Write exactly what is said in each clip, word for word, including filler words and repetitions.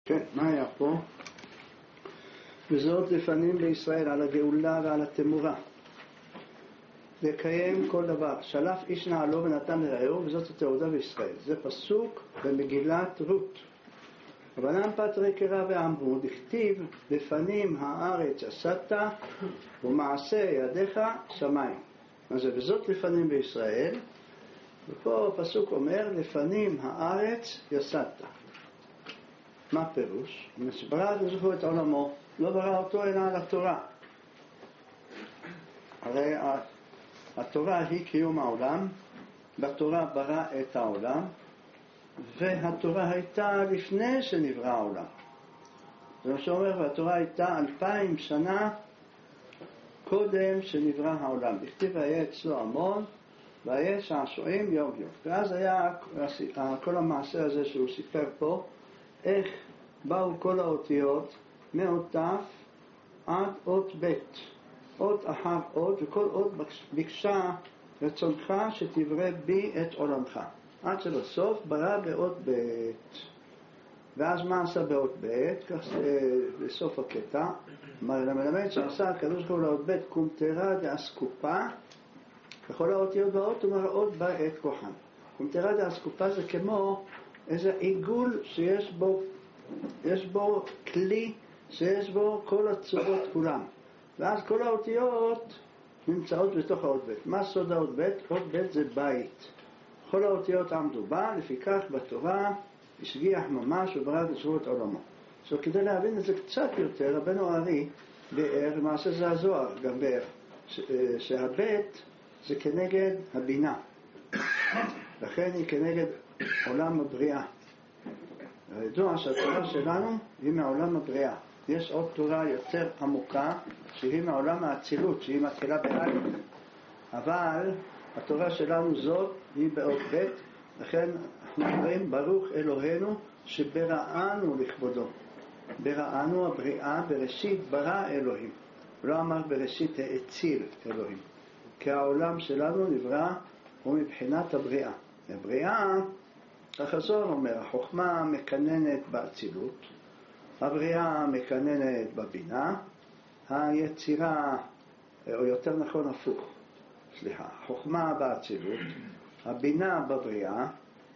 כן, מה היה פה? וזאת לפנים בישראל על הגאולה ועל התמורה. לקיים כל דבר. שלף איש נעלו ונתן לרעהו, וזאת התעודה בישראל. זה פסוק במגילת רות. רבנן פטרי קרא ואמרו, דכתיב לפנים הארץ עשת ומעשה ידיך שמיים. מה זה? וזאת לפנים בישראל. ופה הפסוק אומר, לפנים הארץ יסדת. מה פירוש? ברא וזכו את עולמו, לא ברא אותו אלא על התורה. הרי התורה היא קיום העולם, בתורה ברא את העולם, והתורה הייתה לפני שנברא העולם. זה מה שאומר, והתורה הייתה אלפיים שנה קודם שנברא העולם. בכתיב והיה אצלו המון, והיה שעשועים יום יום. ואז היה כל המעשה הזה שהוא סיפר פה, איך באו כל האותיות מאות תף עד אות בית, אות אחר אות, וכל אות ביקשה רצונך שתברא בי את עולמך, עד שבסוף ברא באות בית. ואז מה עשה באות בית? כך בסוף הקטע מלמד שעשה הקדוש ברוך הוא לאות בית קומטרה דאסקופה, וכל האותיות באות ומראות בה את כוחן. קומטרה דאסקופה זה כמו איזה עיגול שיש בו, יש בו כלי שיש בו כל הצורות כולם, ואז כל האותיות נמצאות בתוך האות בית. מה סוד האות בית? אות בית זה בית, כל האותיות עמדו בה, לפיכך בתורה השגיח ממש וברא וזכו את עולמו. עכשיו כדי להבין את זה קצת יותר, רבנו הארי באר, למעשה זה הזוהר גם באר, שהבית זה כנגד הבינה, לכן היא כנגד עולם הבריאה. הידוע שהתורה שלנו היא מעולם הבריאה. יש עוד תורה יותר עמוקה שהיא מעולם האצילות, שהיא מתחילה באלף, אבל התורה שלנו זאת היא באות בית. לכן אנחנו אומרים ברוך אלוהינו שבראנו לכבודו. בראנו הבריאה, בראשית ברא אלוהים, לא אמר בראשית האציל אלוהים, כי העולם שלנו נברא הוא מבחינת הבריאה. הבריאה, החזון אומר, החוכמה מקננת באצילות, הבריאה מקננת בבינה, היצירה, או יותר נכון הפוך, סליחה, חוכמה באצילות, הבינה בבריאה,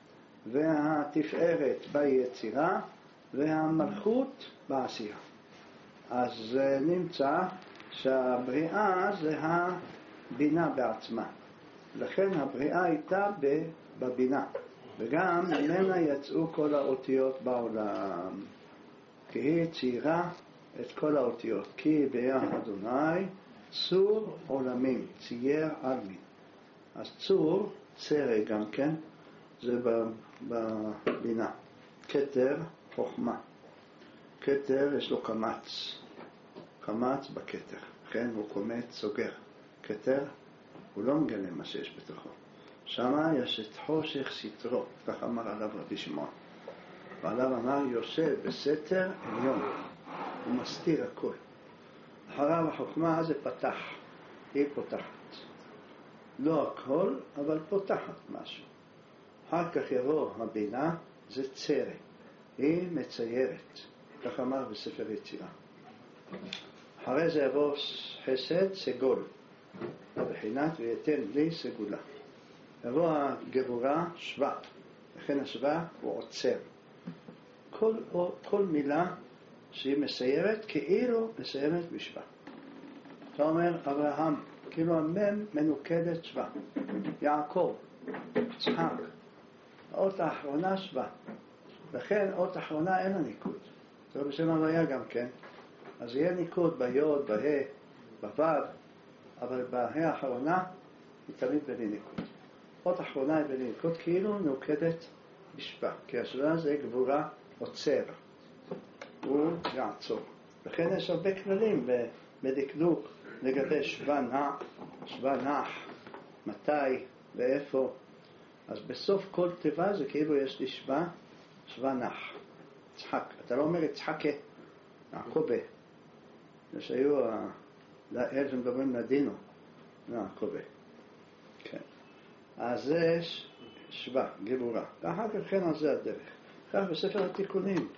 והתפארת ביצירה, והמלכות בעשייה. אז נמצא שהבריאה זה הבינה בעצמה, לכן הבריאה הייתה בבינה, וגם ממנה יצאו כל האותיות בעולם, כי היא ציירה את כל האותיות. כי ביח אדוני צור עולמים, צייר עלמין. אז צור, צרה גם כן, זה בבינה. כתר, חוכמה. כתר יש לו קמץ, קמץ בכתר, כן, הוא קומץ סוגר. כתר הוא לא מגלה מה שיש בתוכו, שמה יש את חושך סתרו, כך אמר עליו רבי שמעון. ועליו אמר יושב בסתר עליון, הוא מסתיר הכל. אחריו החוכמה זה פתח, היא פותחת, לא הכל אבל פותחת משהו. אחר כך יבוא הבינה, זה צרה, היא מציירת, כך אמר בספר יצירה. אחרי זה יבוא חסד, סגול, בחינת ויתן לי סגולה. יבוא הגבורה, שווה, לכן השווה הוא עוצר. כל, כל מילה שהיא מסיירת כאילו מסיימת בשווה. אתה אומר אברהם, כאילו המם מנוקדת שווה. יעקב, יצחק, האות האחרונה שווה, לכן אות האחרונה אין לה ניקוד. זה בשם הוויה גם כן, אז יהיה ניקוד ביוד, בה', בו', אבל בה' האחרונה היא תמיד בלי ניקוד. אות האחרונה היא בלי ניקוד, כאילו נוקדת בשווה, כי השווה זה גבורה עוצר, הוא יעצור. לכן יש הרבה כללים בדקדוק לגבי שווה נח, שווה נח, מתי ואיפה. אז בסוף כל תיבה זה כאילו יש לי שווה, שווה נח. יצחק, אתה לא אומר יצחקה, יעקובה. יש היו אלה שמדברים לדינו, יעקובה. כן. אז יש שווה, גבורה. ואחר כך כן על זה הדרך. כך בספר התיקונים,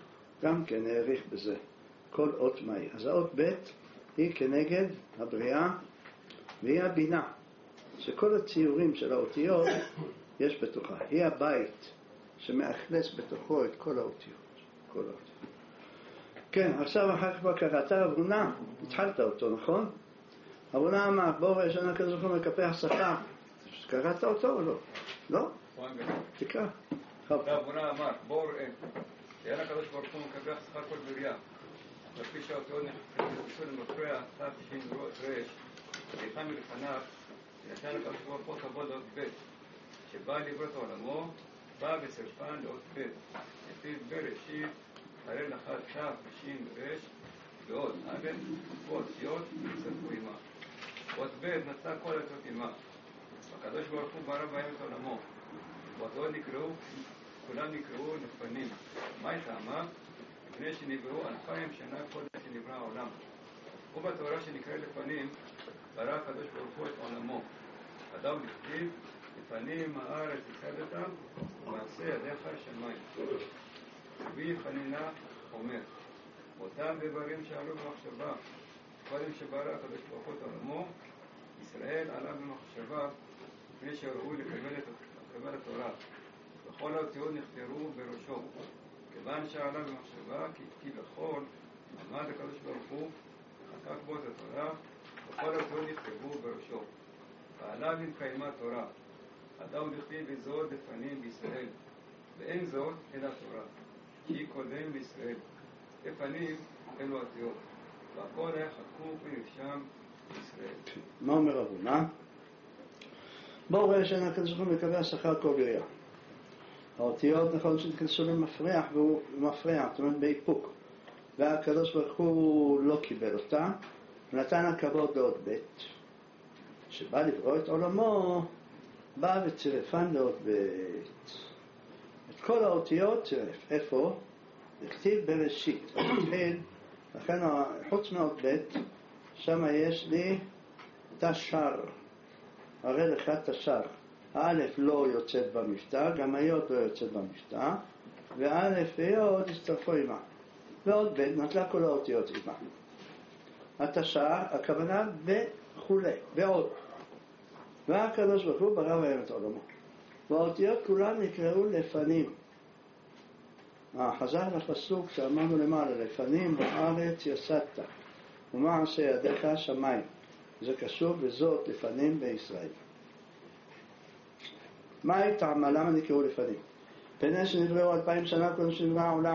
גם כן העריך בזה, כל אות מהי. אז האות ב' היא כנגד הבריאה, והיא הבינה, שכל הציורים של האותיות יש בתוכה. היא הבית שמאכלס בתוכו את כל האותיות. כל האותיות. כן, עכשיו אחר כך כבר קראת אברונה, התחלת אותו, נכון? אברונה אמר, בור ראשונה כזו כמו מקפח שכר. קראת אותו או לא? לא? תקרא. אברונה אמר, בור אין הקדוש ברוך הוא מקפח שכר כל בריאה. לפי שהאותיות נכנסו למפרע, תת שין רש, סליחה מלפניו, נתן הקדוש ברוך הוא כבוד לאות ב', שבא לברות עולמו, בא וצרפן לאות ב', לפיו בראשית, הרי לך תת שין רש, ועוד א', ואותיות וצרפו עמה. אות ב' נטלה כל האותיות עמה. הקדוש ברוך הוא ברא בהם את עולמו. ואותיות נקראו, כולם נקראו לפנים. מה טעמה? לפני שנבראו אלפיים שנה קודם שנברא העולם. ובתורה שנקרא לפנים, ברא הקדוש ברוך הוא את עולמו. אדם לכתיב, לפנים הארץ יסדת, ומעשה ידיך שמיים. רבי חנינה אומר, אותם דברים שעלו במחשבה, קודם שברא הקדוש ברוך הוא את עולמו, ישראל עלה במחשבה, לפני שראו לקבל התורה. וכל האותיות נכתבו בראשו. כיוון שעלה במחשבה, כי כתיב הכל, עמד הקדוש ברוך הוא, חקק בו את התורה, וכל האותיות נכתבו בראשו. ועליו נתקיימה תורה. אדם לכתיב וזאת לפנים בישראל, ואין זאת אלא תורה, שהיא קודם בישראל. לפנים אלו האותיות, והכל היה חקוק ונרשם בישראל. מה אומר אברונה? בואו רואה שאין הקדוש ברוך הוא מקבע שכר כל בריאה. האותיות נכון שנכנסו למפרח והוא מפרח, זאת אומרת באיפוק, והקדוש ברוך הוא לא קיבל אותה, ונתן הכבוד לאות ב', שבא לברוא את עולמו, בא וצירפן לאות ב'. את כל האותיות צירף. איפה? הכתיב בראשית. התחיל, לכן חוץ מאות ב', שם יש לי תשר, הרי לך תשר. האלף לא יוצאת במבטא, גם היות לא יוצאת במבטא, והאלף והיות הסתרפו עימה. ועוד ב' נטלה כל האותיות עימה. התשר, הכוונה וכולי, ועוד. והקדוש ברוך הוא ברא בהם את עולמו. והאותיות כולן נקראו לפנים. חזר לפסוק שאמרנו למעלה, לפנים בארץ יסדת, ומעשה ידיך שמיים. זה קשור בזאת לפנים בישראל. מה הייתה? למה נקראו לפנים? פני שנבראו אלפיים שנה קודם שנברא העולם.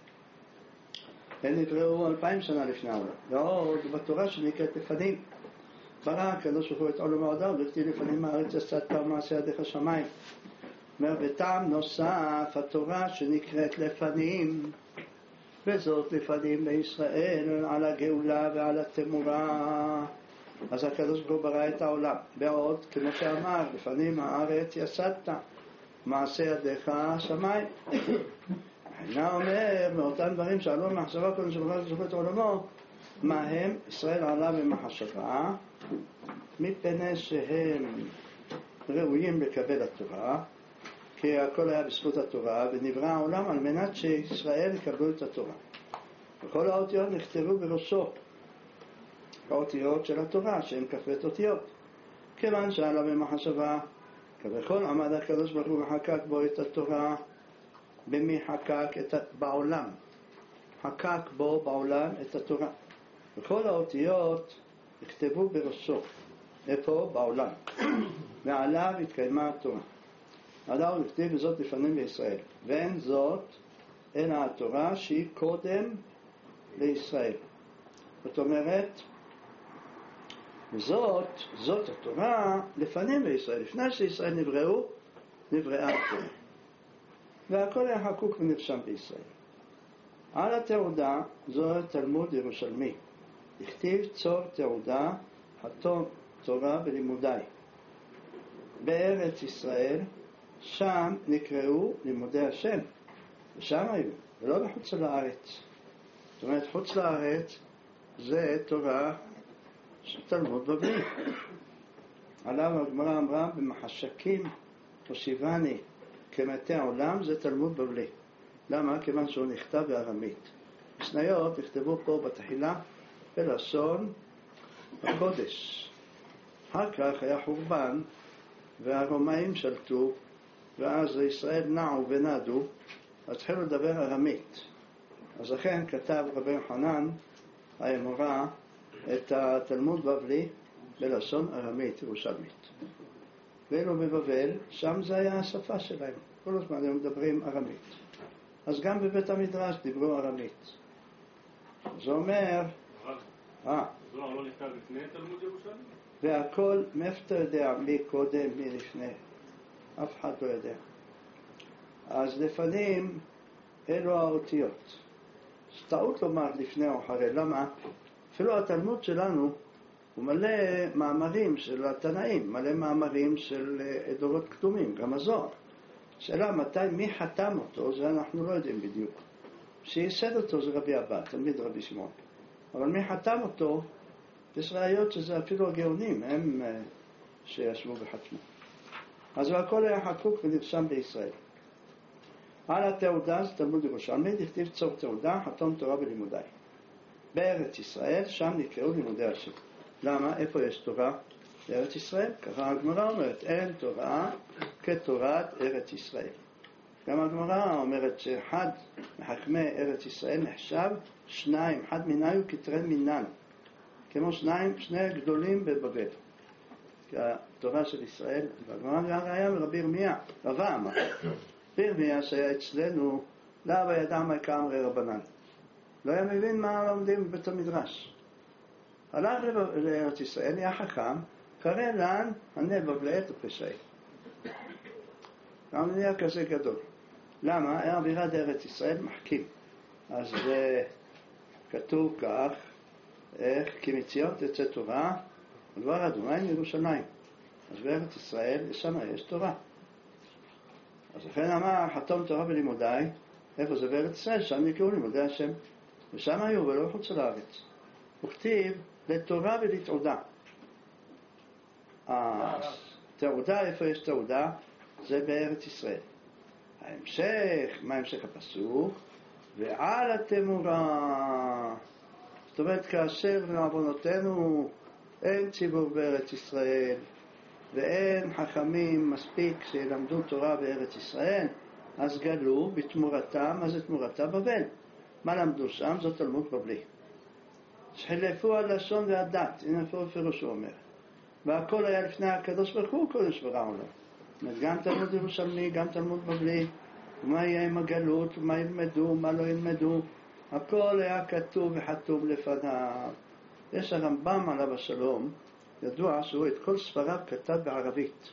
הם נבראו אלפיים שנה לפני העולם. ועוד בתורה שנקראת לפנים. ברא הקדוש ברוך הוא את עולמו האדם, וכתיב לפנים הארץ יסדת ומעשה ידיך שמיים. וטעם נוסף, התורה שנקראת לפנים, וזאת לפנים בישראל, על הגאולה ועל התמורה. אז הקדוש ברוך הוא ברא את העולם. בעוד, כמו שאמר, לפנים הארץ יסדת, מעשה ידיך שמיים. אינה אומר, מאותם דברים שעלו במחשבה קודם שברא הקדוש ברוך הוא את עולמו, מה הם? ישראל עלה במחשבה, מפני שהם ראויים לקבל התורה, כי הכל היה בזכות התורה, ונברא העולם על מנת שישראל יקבלו את התורה. וכל האותיות נכתבו בראשו, האותיות של התורה, שהן כ"ב אותיות. כיוון שעלה במחשבה, כבכל עמד הקדוש ברוך הוא וחקק בו את התורה, במי חקק את בעולם, חקק בו בעולם את התורה. וכל האותיות נכתבו בראשו, איפה? בעולם. ועליו התקיימה התורה. עליו נכתב וזאת לפנים בישראל, ואין זאת אלא התורה שהיא קודם לישראל. זאת אומרת, זאת, זאת התורה לפנים בישראל, לפני שישראל נבראו, נבראה התורה. והכל היה חקוק ונרשם בישראל. על התעודה, זו תלמוד ירושלמי. הכתיב צור תעודה, חתום תורה בלימודי. בארץ ישראל, שם נקראו לימודי השם, ושם היו, ולא בחוץ לארץ. זאת אומרת, חוץ לארץ זה תורה של תלמוד בבלי. עליו הגמרא אמרה, במחשכים תושיבני כמתי העולם, זה תלמוד בבלי. למה? כיוון שהוא נכתב בארמית. משניות נכתבו פה בתחילה בלשון הקודש. אחר כך היה חורבן והרומאים שלטו, ואז ישראל נעו ונדו, אז התחילו לדבר ארמית. אז לכן כתב רבי יוחנן האמורא את התלמוד בבלי בלשון ארמית ירושלמית. ואילו בבבל, שם זה היה השפה שלהם. כל הזמן הם מדברים ארמית. אז גם בבית המדרש דיברו ארמית. זה אומר... אה. זוהר לא נכתב לפני תלמוד ירושלים? והכל, מאיפה אתה יודע מי קודם, מי לפני? אף אחד לא יודע. אז לפנים אלו האותיות. זה טעות לומר לפני או אחרי. למה? אפילו התלמוד שלנו הוא מלא מאמרים של התנאים, מלא מאמרים של דורות קדומים, גם הזוהר. שאלה מתי, מי חתם אותו, זה אנחנו לא יודעים בדיוק. שייסד אותו זה רבי אבא, תלמיד רבי שמעון. אבל מי חתם אותו, יש ראיות שזה אפילו הגאונים, הם שישבו וחתמו. אז הכל היה חקוק ונרשם בישראל. על התעודה, זה תלמוד ירושלמי, דכתיב צור תעודה, חתום תורה ולימודי. בארץ ישראל, שם נקראו לימודי השם. למה? איפה יש תורה? בארץ ישראל. ככה הגמרא אומרת, אין תורה כתורת ארץ ישראל. גם הגמרא אומרת שאחד מחכמי ארץ ישראל נחשב שניים, אחד מיניו כתרן מינן. כמו שניים, שני גדולים בבבל. כי התורה של ישראל, והגמרא היה מרבי ירמיה, רבה אמר. רבי ירמיה שהיה אצלנו, לא ידע מה כאמרי רבנן. לא היה מבין מה לומדים בבית המדרש. הלך לארץ ישראל, היה חכם, קרא לן ענה בבלעת ופשעי. גם נהיה כזה גדול. למה? היה אווירה בארץ ישראל מחכים. אז כתוב כך, איך כי מציון תצא תורה, ודבר אדוני מירושלים. אז בארץ ישראל, שם יש תורה. אז לכן אמר, חתום תורה ולימודי, איפה זה בארץ ישראל? שם נקראו לימודי השם. ושם היו, ולא חוץ לארץ. הוא כתיב לתורה ולתעודה. תעודה, איפה יש תעודה? זה בארץ ישראל. ההמשך, מה המשך הפסוק? ועל התמורה. זאת אומרת, כאשר לעוונותינו אין ציבור בארץ ישראל, ואין חכמים מספיק שילמדו תורה בארץ ישראל, אז גלו בתמורתם, אז את תמורתה בבל. מה למדו שם? זאת תלמוד בבלי. שחילפו הלשון והדת, הנה פה פירוש הוא אומר. והכל היה לפני הקדוש ברוך הוא קודש ברא עולם. זאת אומרת, גם תלמוד ירושלמי, גם תלמוד בבלי, ומה יהיה עם הגלות, ומה ילמדו, מה לא ילמדו, הכל היה כתוב וחתום לפניו. יש הרמב"ם עליו השלום, ידוע שהוא את כל ספריו כתב בערבית.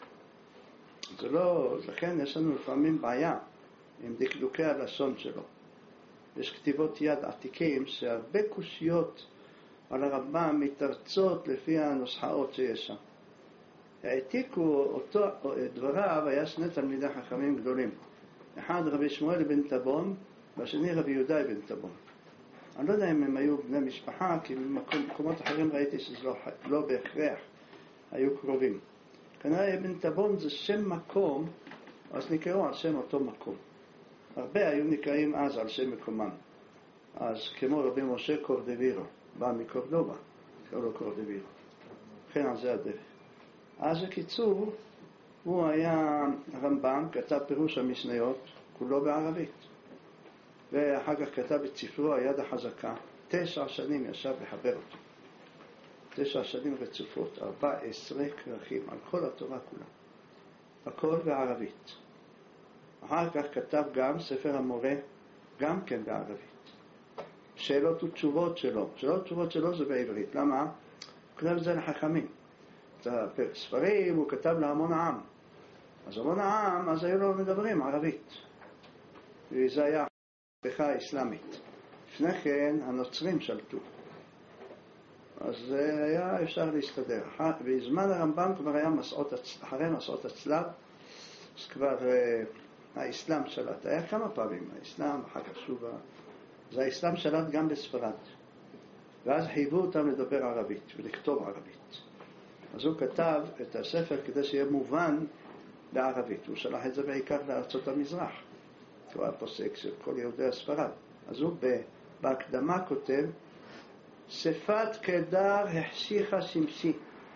זה לא, לכן יש לנו לפעמים בעיה עם דקדוקי הלשון שלו. יש כתיבות יד עתיקים שהרבה קושיות על הרמב"ם מתרצות לפי הנוסחאות שיש שם. העתיקו אותו, דבריו, היה שני תלמידי חכמים גדולים. אחד רבי שמואל בן טבון, והשני רבי יהודה בן טבון. אני לא יודע אם הם היו בני משפחה, כי במקומות אחרים ראיתי שזה לא, לא בהכרח היו קרובים. כנראה בן טבון זה שם מקום, אז נקראו על שם אותו מקום. הרבה היו נקראים אז על שם מקומם. אז כמו רבי משה קורדווירו, בא מקורדובה, קראו לו קורדווירו. לכן על זה הדרך. אז בקיצור, הוא היה הרמב"ם, כתב פירוש המשניות, כולו בערבית. ואחר כך כתב את ספרו היד החזקה. תשע שנים ישב לחבר אותו. תשע שנים רצופות, ארבע עשרה כרכים, על כל התורה כולה. הכל בערבית. אחר כך כתב גם ספר המורה, גם כן בערבית. שאלות ותשובות שלו. שאלות ותשובות שלו זה בעברית. למה? הוא כתב את זה לחכמים. את הספרים הוא כתב להמון העם. אז המון העם, אז היו לו מדברים ערבית. וזה היה המהפכה האסלאמית. לפני כן הנוצרים שלטו. אז זה היה אפשר להסתדר. בזמן הרמב"ם כבר היה מסעות, אחרי מסעות הצלב, אז כבר האסלאם שלט. היה כמה פעמים, האסלאם, אחר כך שוב, זה האסלאם שלט גם בספרד. ואז חייבו אותם לדבר ערבית ולכתוב ערבית. אז הוא כתב את הספר כדי שיהיה מובן בערבית. הוא שלח את זה בעיקר לארצות המזרח. התורה פוסק של כל יהודי הספרד. אז הוא בהקדמה כותב, שפת קדר החשיכה שמשי.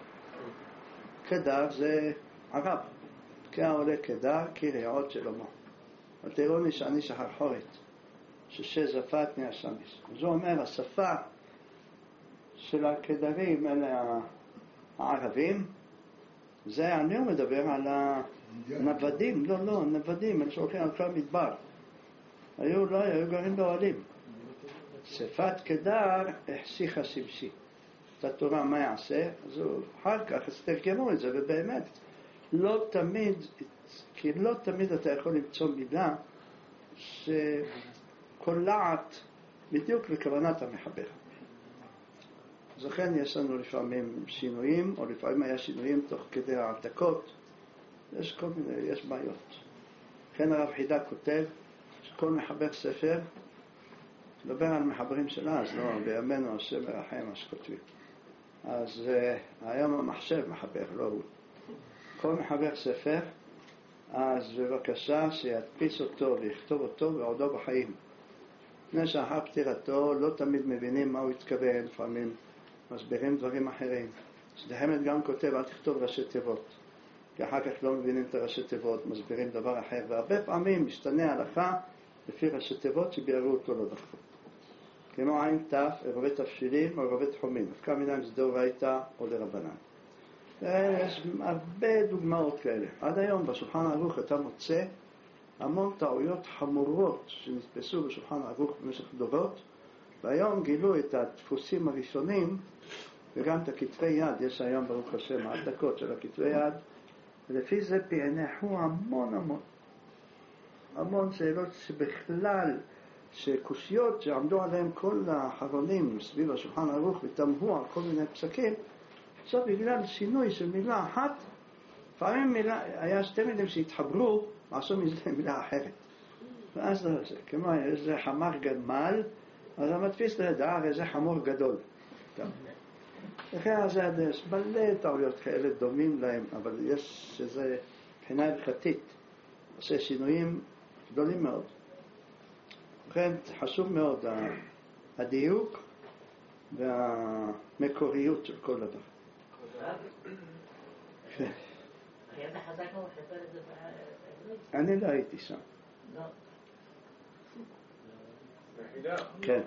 קדר זה ערב. כעולה קדר, כרעוד שלמה. ותראוני שאני שחרחורת, ששזפת מהשמש. אז הוא אומר, השפה של הקדרים, אלה הערבים, זה אני מדבר על הנוודים, לא, לא, נוודים, הם שהולכים על כל המדבר. היו, לא, היו גרים באוהלים. שפת קדר החשיכה שמשי. את התורה מה יעשה? אז הוא אחר כך, אז תרגמו את זה, ובאמת, לא תמיד, כי לא תמיד אתה יכול למצוא מילה שקולעת בדיוק לכוונת המחבר. אז לכן יש לנו לפעמים שינויים, או לפעמים היה שינויים תוך כדי העתקות. יש כל מיני, יש בעיות. לכן הרב חידה כותב שכל מחבר ספר, לדבר על מחברים שלה, אז לא, בימינו השם מרחם מה שכותבים. אז uh, היום המחשב מחבר, לא הוא. כל מחבר ספר, אז בבקשה שידפיס אותו ויכתוב אותו ועודו בחיים. לפני שאחר פטירתו לא תמיד מבינים מה הוא התכוון, לפעמים מסבירים דברים אחרים. שדהמת גם כותב, אל תכתוב ראשי תיבות, כי אחר כך לא מבינים את הראשי תיבות, מסבירים דבר אחר, והרבה פעמים משתנה ההלכה לפי ראשי תיבות שביארו אותו לא נכון. כמו עין תף, ערבי תפשילים או ערבי תחומים, הפקע מיניים זה דאורייתא או דרבנן. יש הרבה דוגמאות כאלה. עד היום בשולחן ערוך אתה מוצא המון טעויות חמורות שנתפסו בשולחן ערוך במשך דורות, והיום גילו את הדפוסים הראשונים וגם את הכתבי יד. יש היום ברוך השם העתקות של הכתבי יד, ולפי זה פענחו המון המון המון שאלות שבכלל שקושיות שעמדו עליהם כל האחרונים סביב השולחן ערוך ותמהו על כל מיני פסקים. עכשיו בגלל שינוי של מילה אחת, לפעמים מילה, היה שתי מילים שהתחברו, ועשו מזה מילה אחרת. ואז זה, זה כמו איזה חמר גמל, אז המדפיס לידע, הרי זה חמור גדול. לכן זה יש מלא טעויות כאלה דומים להם, אבל יש איזה מבחינה הלכתית, עושה שינויים גדולים מאוד. לכן חשוב מאוד הדיוק והמקוריות של כל דבר. אני לא הייתי שם. מחילה, כן.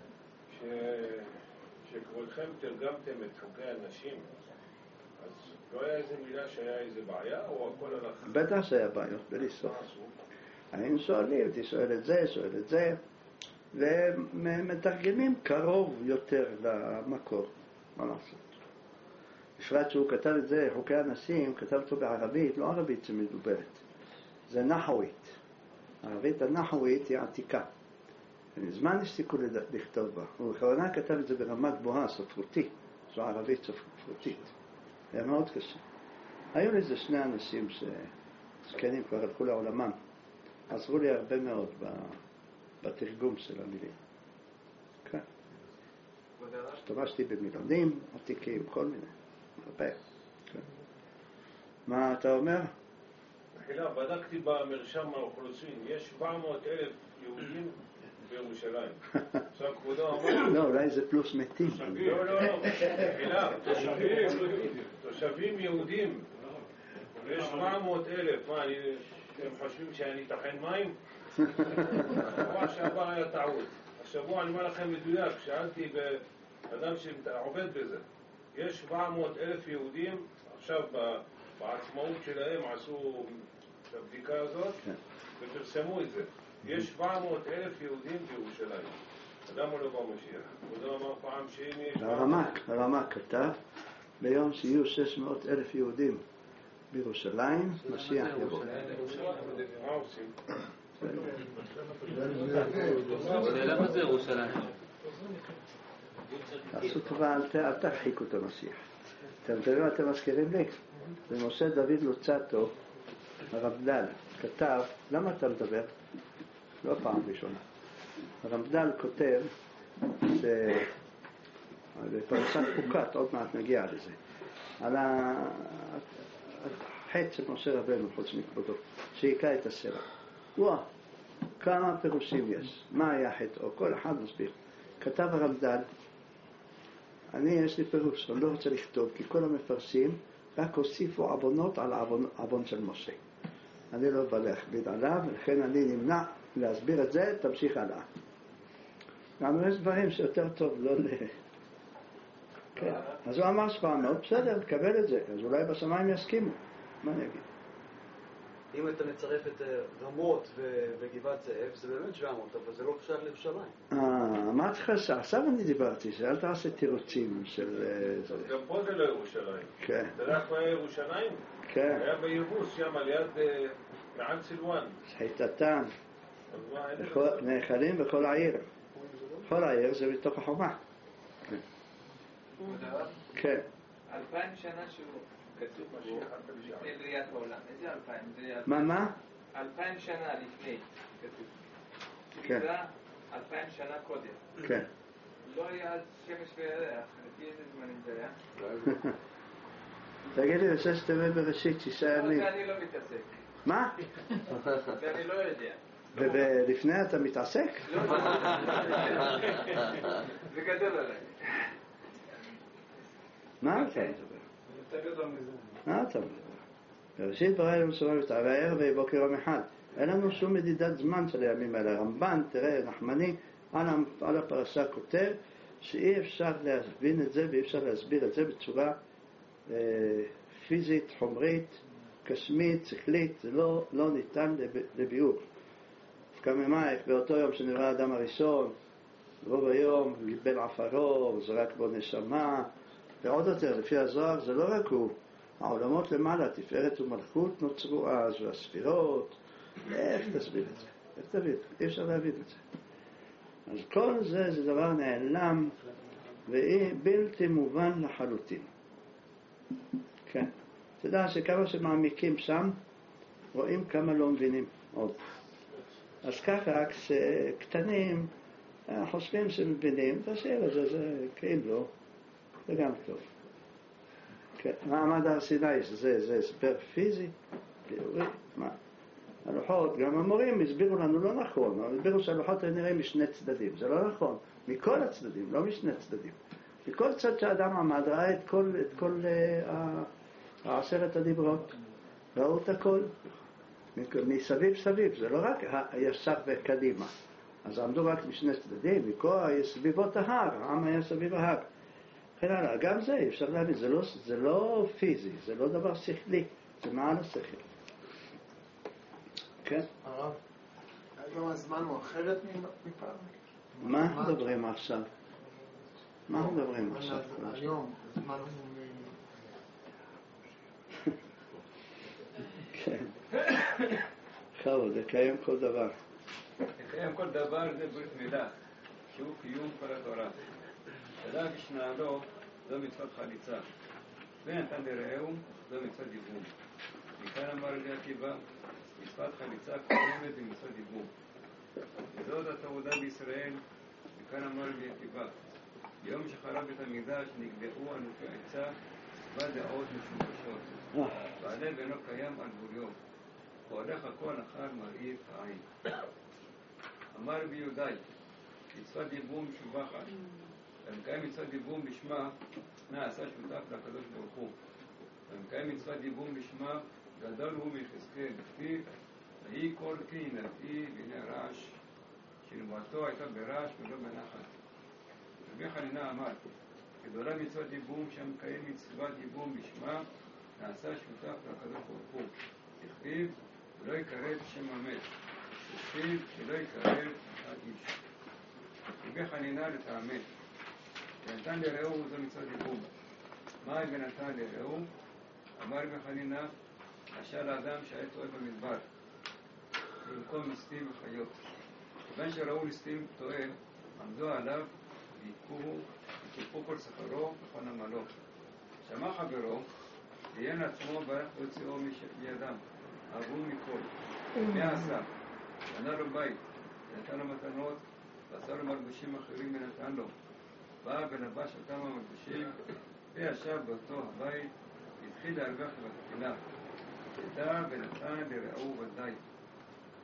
כשכבודכם תרגמתם את חוקי הנשים, אז לא היה איזה מילה שהיה איזה בעיה, או הכל הלך? בטח שהיה בעיות, בלי סוף. היינו שואלים, אותי שואל את זה, שואל את זה, ומתרגמים קרוב יותר למקור, מה לעשות. בפרט שהוא כתב את זה, חוקי הנשים, כתב אותו בערבית, לא ערבית שמדוברת, זה נחווית. הערבית הנחווית היא עתיקה. מזמן הפסיקו לכתוב בה. הוא בכוונה כתב את זה ברמה גבוהה, ספרותית, זו ערבית ספרותית. היה מאוד קשה. היו לזה שני אנשים שזקנים כבר הלכו לעולמם, עזרו לי הרבה מאוד בתרגום של המילים. כן. השתמשתי במילונים, עתיקים, כל מיני. הרבה. כן. מה אתה אומר? מחילה, בדקתי במרשם האוכלוסין, יש שבע מאות אלף יהודים בירושלים. עכשיו כבודו אמר... לא, אולי זה פלוס מתים. לא, לא, לא. מחילה, תושבים יהודים. יש שבע מאות אלף. מה, הם חושבים שאני טחן מים? השבוע שעבר היה טעות. השבוע אני אומר לכם מדויק, שאלתי באדם שעובד בזה. יש שבע מאות אלף יהודים, עכשיו בעצמאות שלהם עשו את הבדיקה הזאת ופרסמו את זה. יש שבע מאות אלף יהודים בירושלים. אדם הוא לא במשיח. כבודו אמר פעם שאם יש... הרמ"ק, הרמ"ק כתב, ביום שיהיו שש מאות אלף יהודים בירושלים, משיח יבוא. מה עושים? למה זה ירושלים? עשו טובה, אל תרחיקו את המשיח. אתם תראו, אתם מזכירים לי, ומשה דוד לוצטו, הרמב"ל, כתב, למה אתה מדבר? לא פעם ראשונה. הרמב"ל כותב בפרשת חוקת, עוד מעט נגיע לזה, על החטא של משה רבנו חוץ מכבודו, שהיכה את הסלע. וואה, כמה פירושים יש, מה היה חטאו, כל אחד מסביר. כתב הרמד"ל, אני יש לי פירוש, אני לא רוצה לכתוב, כי כל המפרשים רק הוסיפו עוונות על עוון, עוון של משה. אני לא בא להכביד עליו, לכן אני נמנע להסביר את זה, תמשיך הלאה. גם יש דברים שיותר טוב לא ל... כן. אז הוא אמר שבע מאות, בסדר, תקבל את זה, אז אולי בשמיים יסכימו. מה אני אגיד? אם אתה מצרף את רמות וגבעת זאב, זה באמת שבע מאות, אבל זה לא קשר לירושלים. אה, מה צריך לעשות? עכשיו אני דיברתי, שאל תעשה תירוצים של... גם פה זה לא ירושלים. כן. אתה יודע איך היה ירושלים? כן. היה ביבוס, שם על יד מעל סילואן. שחיטתן. נאכלים בכל העיר. כל העיר זה בתוך החומה. כן. אלפיים שנה שהוא כתוב משהו לפני בריאת העולם. איזה אלפיים? מה, מה? אלפיים שנה לפני כתוב. כן. שבגלל אלפיים שנה קודם. כן. לא היה אז שמש וירח. לפי איזה זמנים זה היה? תגיד לי, בששת ימי בראשית, שישה ימים. זה אני לא מתעסק. מה? זה אני לא יודע. ולפני אתה מתעסק? לא, זה גדול עליי. מה אתה מדבר? מה אתה מדבר? בראשית ברא אלוהים שמיים וארץ, והערב ובוקר יום אחד. אין לנו שום מדידת זמן של הימים האלה. הרמב"ן, תראה, נחמני, על הפרשה כותב שאי אפשר להבין את זה ואי אפשר להסביר את זה בצורה אה, פיזית, חומרית, קסמית, שכלית. זה לא, לא ניתן לביאור. כממייך, באותו יום שנראה האדם הראשון, רוב היום גיבל עפרו, זרק בו נשמה, ועוד יותר, לפי הזוהר, זה לא רק הוא. העולמות למעלה, תפארת ומלכות נוצרו אז, והספירות. איך תסביר את זה? איך תבין? אי אפשר להבין את זה. אז כל זה, זה דבר נעלם, ובלתי מובן לחלוטין. כן. אתה יודע שכמה שמעמיקים שם, רואים כמה לא מבינים עוד. אז ככה, כשקטנים חושבים שמבינים, תשאיר את זה, זה כאילו, זה גם טוב. כן. מעמד הר סיני, זה, זה הסבר פיזי, ביאורי, מה? הלוחות, גם המורים הסבירו לנו לא נכון, הסבירו שהלוחות נראים משני צדדים, זה לא נכון, מכל הצדדים, לא משני צדדים. מכל צד שהאדם עמד ראה את כל, את כל uh, העשרת הדיברות, ראו את הכל. מסביב סביב, זה לא רק הישר וקדימה. אז עמדו רק משני צדדים, מכל סביבות ההר, העם היה סביב ההר. כן הלאה, גם זה אפשר להבין, זה לא, זה לא פיזי, זה לא דבר שכלי, זה מעל השכל. כן? הרב, היום הזמן הוא אחרת מפעם? מה אנחנו מדברים עכשיו? מה אנחנו מדברים עכשיו? היום, הזמן הוא... כן. חבל, לקיים כל דבר. לקיים כל דבר זה ברית מילה, שהוא קיום כל התורה. תדע כשנעלו, זו מצוות חליצה. ונתן לרעהו, זו מצוות דיבור. מכאן אמר רבי עקיבא, מצוות חליצה קודמת במצוות דיבור. וזאת התעודה בישראל, מכאן אמר רבי עקיבא, יום שחרב בית המקדש נגדעו ענפי עצה ודעות משומשות. ועלה ואינו קיים על בוריו, והולך הכל אחר מראית העין. אמר רבי יהודאי, מצוות דיבור משובחת, ומקיים מצוות דיבור בשמה, נעשה שותף לקדוש ברוך הוא. ומקיים מצוות דיבור בשמה, גדול הוא מחזקאל, כתיב, ויהי כל כי נביא והנה רעש, שנבואתו הייתה ברעש ולא בנחת. רבי חנינא אמר, גדולה מצוות דיבור שמקיים מצוות דיבור בשמה, נעשה שותף לקדוש ברוך הוא. הכתיב, ולא יקרב שם המת. הכתיב, שלא יקרב האיש. רבי חנינא לטעמי, ונתן לרעהו זו מצוות דיבור. מה ונתן לרעהו? אמר רבי חנינא, אשר לאדם שהיה טועה במדבר, במקום ליסטים וחיות. כיוון שראו ליסטים טועה, עמדו עליו ויקפוהו, וקפו כל שכרו וכל עמלו. שמע חברו, ויין עצמו ברך והוציאו מידם, אהבו מכל. מה עשה? בנה לו בית, ונתן לו מתנות, ועשה לו מלבושים אחרים ונתן לו. בא ולבש אותם המלבושים, וישב באותו הבית, והתחיל להרוויח בתפילה. ידע ונתן לרעהו ודאי.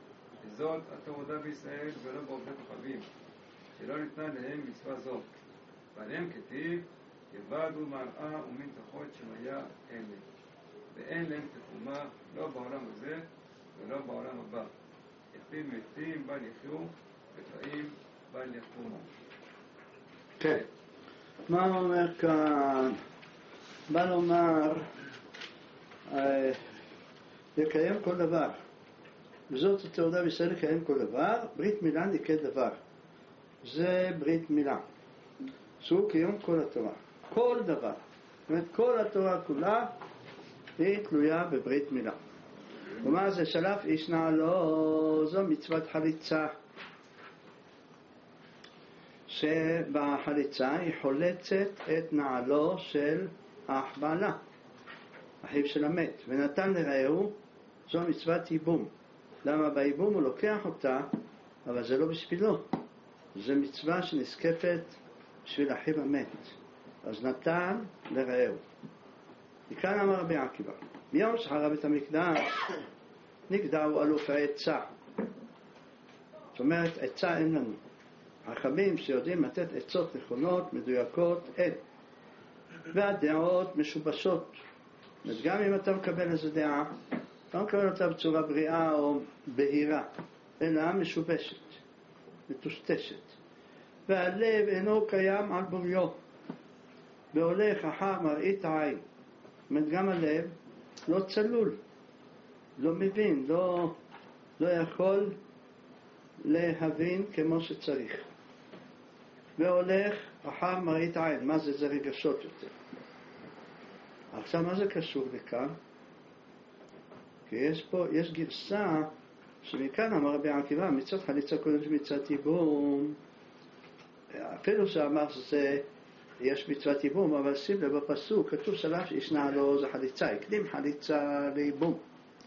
שזאת התעודה בישראל ולא בעובדי כוכבים, שלא ניתנה להם מצווה זו. ועליהם כתיב, יבדו מראה ומין תחות שמהיה אלה. ואין להם תקומה, לא בעולם הזה ולא בעולם הבא. יחיים מתים בל יחיו, וחיים בל יקומו. כן. מה הוא אומר כאן? בא לומר, אה, לקיים כל דבר. וזאת התעודה בישראל לקיים כל דבר, ברית מילה נקראת דבר. זה ברית מילה. שהוא קיום כל התורה. כל דבר. זאת אומרת, כל התורה כולה היא תלויה בברית מילה. ומה זה שלף איש נעלו? זו מצוות חליצה. שבחליצה היא חולצת את נעלו של אח בעלה, אחיו של המת, ונתן לרעהו. זו מצוות ייבום. למה בייבום הוא לוקח אותה, אבל זה לא בשבילו. זה מצווה שנזקפת בשביל אחיו המת. אז נתן לרעהו. וכאן אמר רבי עקיבא, מיום שחרב את המקדש נגדעו אלוף העצה. זאת אומרת, עצה אין לנו. החכמים שיודעים לתת עצות נכונות, מדויקות, אין. והדעות משובשות. גם אם אתה מקבל איזו דעה, אתה מקבל אותה בצורה בריאה או בהירה, אלא משובשת, מטושטשת. והלב אינו קיים על בוריו, והולך אחר מראית העין. גם הלב לא צלול, לא מבין, לא, לא יכול להבין כמו שצריך. והולך אחר מראית עין. מה זה? זה רגשות יותר. עכשיו, מה זה קשור לכאן? כי יש פה, יש גרסה שמכאן אמר רבי עקיבא, מצוות חליצה קודם שמצוות ייבום. אפילו שאמר שזה, יש מצוות ייבום, אבל שים לב בפסוק, כתוב שלף איש נעלו זה חליצה, הקדים חליצה לייבום.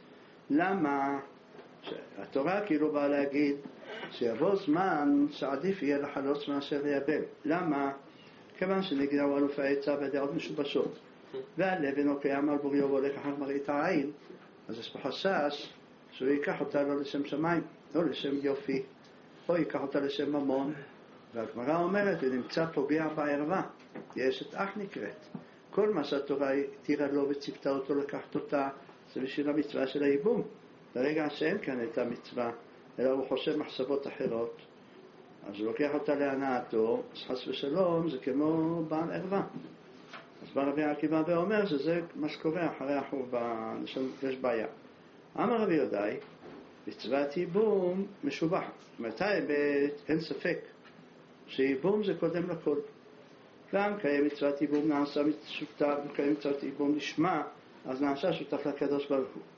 למה? התורה כאילו באה להגיד שיבוא זמן שעדיף יהיה לחלוץ מאשר לייבם. למה? כיוון שנגדעו אלוף העצה והדעות משובשות, והלב אינו קיים על בוריו והולך אחר מראית העין, אז יש פה חשש שהוא ייקח אותה לא לשם שמיים, לא לשם יופי, או ייקח אותה לשם ממון. והגמרא אומרת, ונמצא פוגע בערווה, יש את אח נקראת. כל מה שהתורה התירה לו וציפתה אותו לקחת אותה, זה בשביל המצווה של הייבום. ברגע שאין כאן את המצווה, אלא הוא חושב מחשבות אחרות, אז הוא לוקח אותה להנאתו, אז חס ושלום זה כמו בעל ערווה. אז בא רבי עקיבא ואומר שזה מה שקורה אחרי החורבן, יש בעיה. אמר רבי יהודאי, מצוות ייבום משובחת. מתי? אין ספק שייבום זה קודם לכל. גם קיים מצוות ייבום נעשה שותף, וקיים מצוות ייבום נשמע, אז נעשה שותף לקדוש ברוך הוא.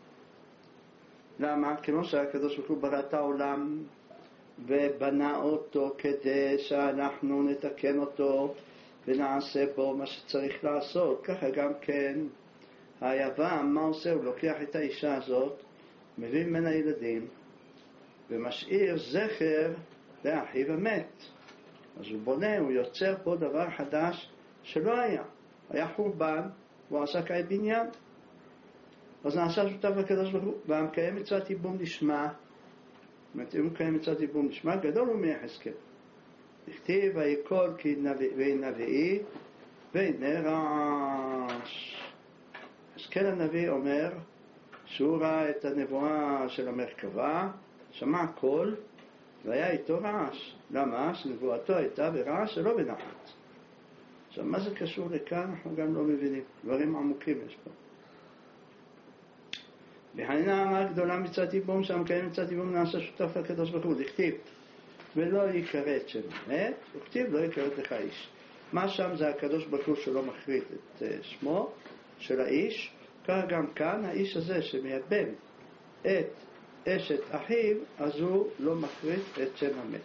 למה? כמו שהקדוש ברוך הוא ברא את העולם ובנה אותו כדי שאנחנו נתקן אותו ונעשה בו מה שצריך לעשות. ככה גם כן היוון, מה עושה? הוא לוקח את האישה הזאת, מביא ממנה ילדים ומשאיר זכר לאחיו המת. אז הוא בונה, הוא יוצר פה דבר חדש שלא היה. היה חורבן, הוא עשה כעת בניין. אז נעשה שותף לקדוש ברוך הוא, והמקיים מצוות ייבום נשמע. זאת אומרת, אם מקיים מצוות ייבום נשמע, גדול הוא מיחזקאל. הכתיב ויקול כי נביאי והנה רעש. יחזקאל הנביא אומר שהוא ראה את הנבואה של המרכבה, שמע קול והיה איתו רעש. למה? שנבואתו הייתה ברעש שלא בנחת. עכשיו, מה זה קשור לכאן? אנחנו גם לא מבינים. דברים עמוקים יש פה. בחנינה אמר גדולה מצוות ייבום, שהמקיים מצוות ייבום נעשה שותף לקדוש ברוך הוא. דכתיב ולא יקראת שם מת, וכתיב לא יקראת לך איש. מה שם זה הקדוש ברוך הוא שלא מחריט את שמו של האיש. כך גם כאן האיש הזה שמייבם את אשת אחיו, אז הוא לא מחריט את שם המת.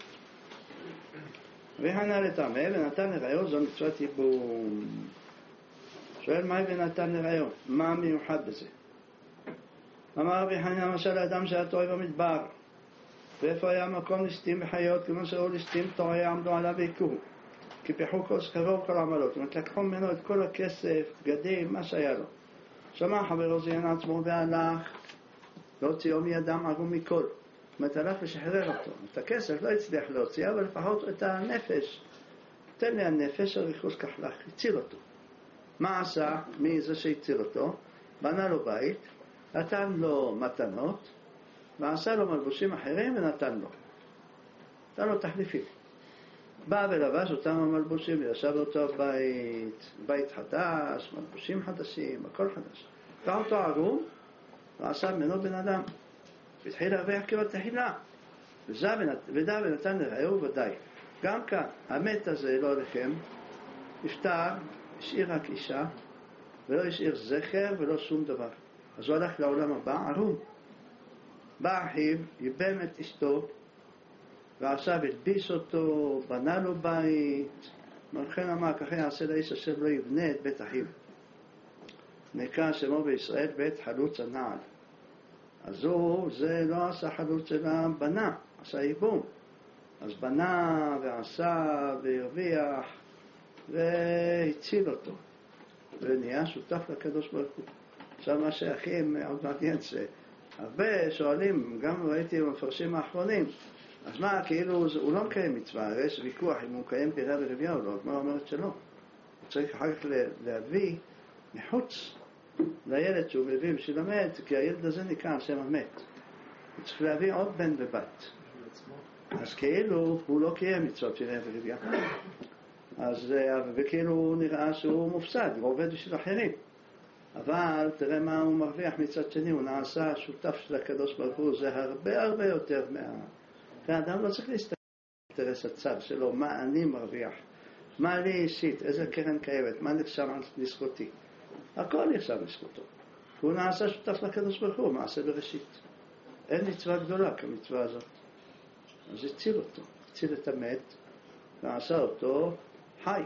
והנה לטמא ונתן לרעהו, זו מצוות ייבום. שואל מה ונתן לרעהו? מה מיוחד בזה? אמר רבי חנינא, למשל האדם שהיה טועה במדבר, ואיפה היה מקום לסתים בחיות, כמו שראו לסתים טועה עמדו עליו והיכוהו, קיפחו כל שכרו וכל עמלות. זאת אומרת, לקחו ממנו את כל הכסף, בגדים, מה שהיה לו. שמע חברו זיין עצמו והלך, להוציאו מידם עגום מכל. אומרת, הלך ושחרר אותו. את הכסף לא הצליח להוציא, אבל לפחות את הנפש. תן לי הנפש, הריכוז כך לך, הציל אותו. מה עשה? מי זה שהציל אותו? בנה לו בית, נתן לו מתנות, ועשה לו מלבושים אחרים ונתן לו. נתן לו תחליפים. בא ולבש אותם המלבושים, וישב אותו בית, בית חדש, מלבושים חדשים, הכל חדש. קרא אותו ערום, ועשה ממנו בן אדם. והתחיל להרוויח כבתחילה. ודע ונתן לרעהו ודאי. גם כאן, המת הזה לא לכם, נפטר, השאיר רק אישה, ולא השאיר זכר ולא שום דבר. אז הוא הלך לעולם הבא, ערום. בא אחיו, ייבם את אשתו, ועכשיו הלביש אותו, בנה לו בית. ולכן אמר, ככה יעשה לאיש אשר לא יבנה את בית אחיו. נקרא שמו בישראל בית חלוץ הנעל. אז הוא, זה לא עשה חלוץ אלא בנה, עשה ייבום. אז בנה ועשה והרוויח והציל אותו. ונהיה שותף לקדוש ברוך הוא. עכשיו מה שהכי מאוד מעניין שהרבה שואלים, גם ראיתי במפרשים האחרונים, אז מה, כאילו הוא לא מקיים מצווה, יש ויכוח אם הוא מקיים בירה ורבייה או לא, הגמרא אומרת שלא. הוא צריך אחר כך להביא מחוץ לילד שהוא מביא בשביל המת, כי הילד הזה נקרא השם המת. הוא צריך להביא עוד בן ובת. אז כאילו הוא לא קיים מצוות בירה ורבייה. אז וכאילו הוא נראה שהוא מופסד, הוא עובד בשביל אחרים. אבל תראה מה הוא מרוויח מצד שני, הוא נעשה שותף של הקדוש ברוך הוא, זה הרבה הרבה יותר מה... והאדם לא צריך להסתכל אינטרס הצד שלו, מה אני מרוויח, מה לי אישית, איזה קרן קיימת, מה נחשב לזכותי. הכל נחשב לזכותו. הוא נעשה שותף לקדוש ברוך הוא, מעשה בראשית. אין מצווה גדולה כמצווה הזאת. אז הציל אותו, הציל את המת, ועשה אותו חי.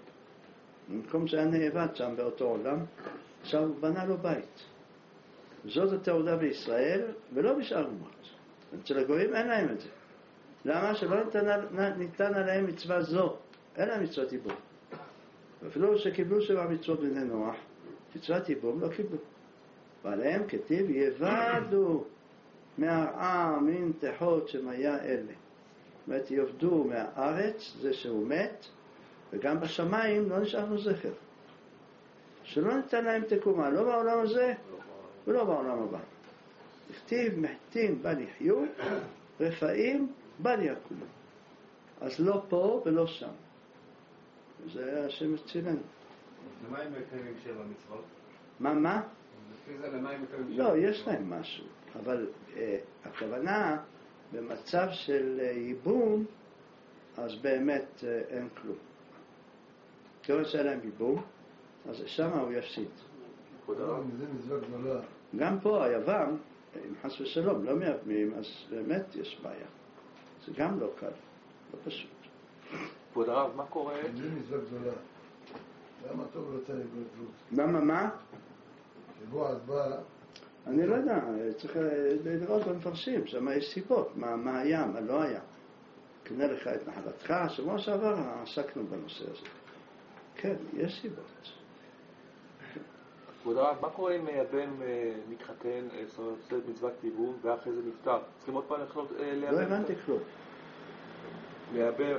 במקום שהיה נאבד שם באותו עולם, עכשיו הוא בנה לו בית. זאת התעודה בישראל, ולא בשאר אומות. אצל הגויים אין להם את זה. למה? שלא ניתן, ניתן עליהם מצווה זו. אין להם מצוות ייבום. אפילו שקיבלו שבע מצוות בני נוח, מצוות ייבום לא קיבלו. ועליהם כתיב יבדו מהרעה מן תחות שמיה אלה. זאת אומרת, יובדו מהארץ, זה שהוא מת, וגם בשמיים לא נשאר לו זכר. שלא ניתן להם תקומה, לא בעולם הזה ולא בעולם הבא. הכתיב מתים בל יחיו, רפאים בל יקומו. אז לא פה ולא שם. זה היה השם מצילנו. למה הם מקיימים שבע מצוות? מה, מה? לפי זה למה הם מקיימים שבע לא, מצוות? יש להם משהו. אבל אה, הכוונה, במצב של אה, ייבום, אז באמת אה, אין כלום. כיוון שהיה להם ייבום, אז שמה הוא יפסיד. זה מצווה גדולה. גם פה היוון, אם חס ושלום, לא מייבמים, אז באמת יש בעיה. זה גם לא קל, לא פשוט. כבוד הרב, מה קורה? זה מצווה גדולה. למה טוב רוצה לגלות גלות? למה מה? שבועז בא... אני לא יודע, צריך לראות במפרשים, שם יש סיבות, מה, מה היה, מה לא היה. קנה לך את נחלתך, שבוע שעבר עסקנו בנושא הזה. כן, יש סיבות. כבוד הרב, מה קורה אם הבן מתחתן, עושה את מצוות ייבום, ואחרי זה נפטר? צריכים עוד פעם לחנות להיאבם? לא הבנתי כלום. להיאבם...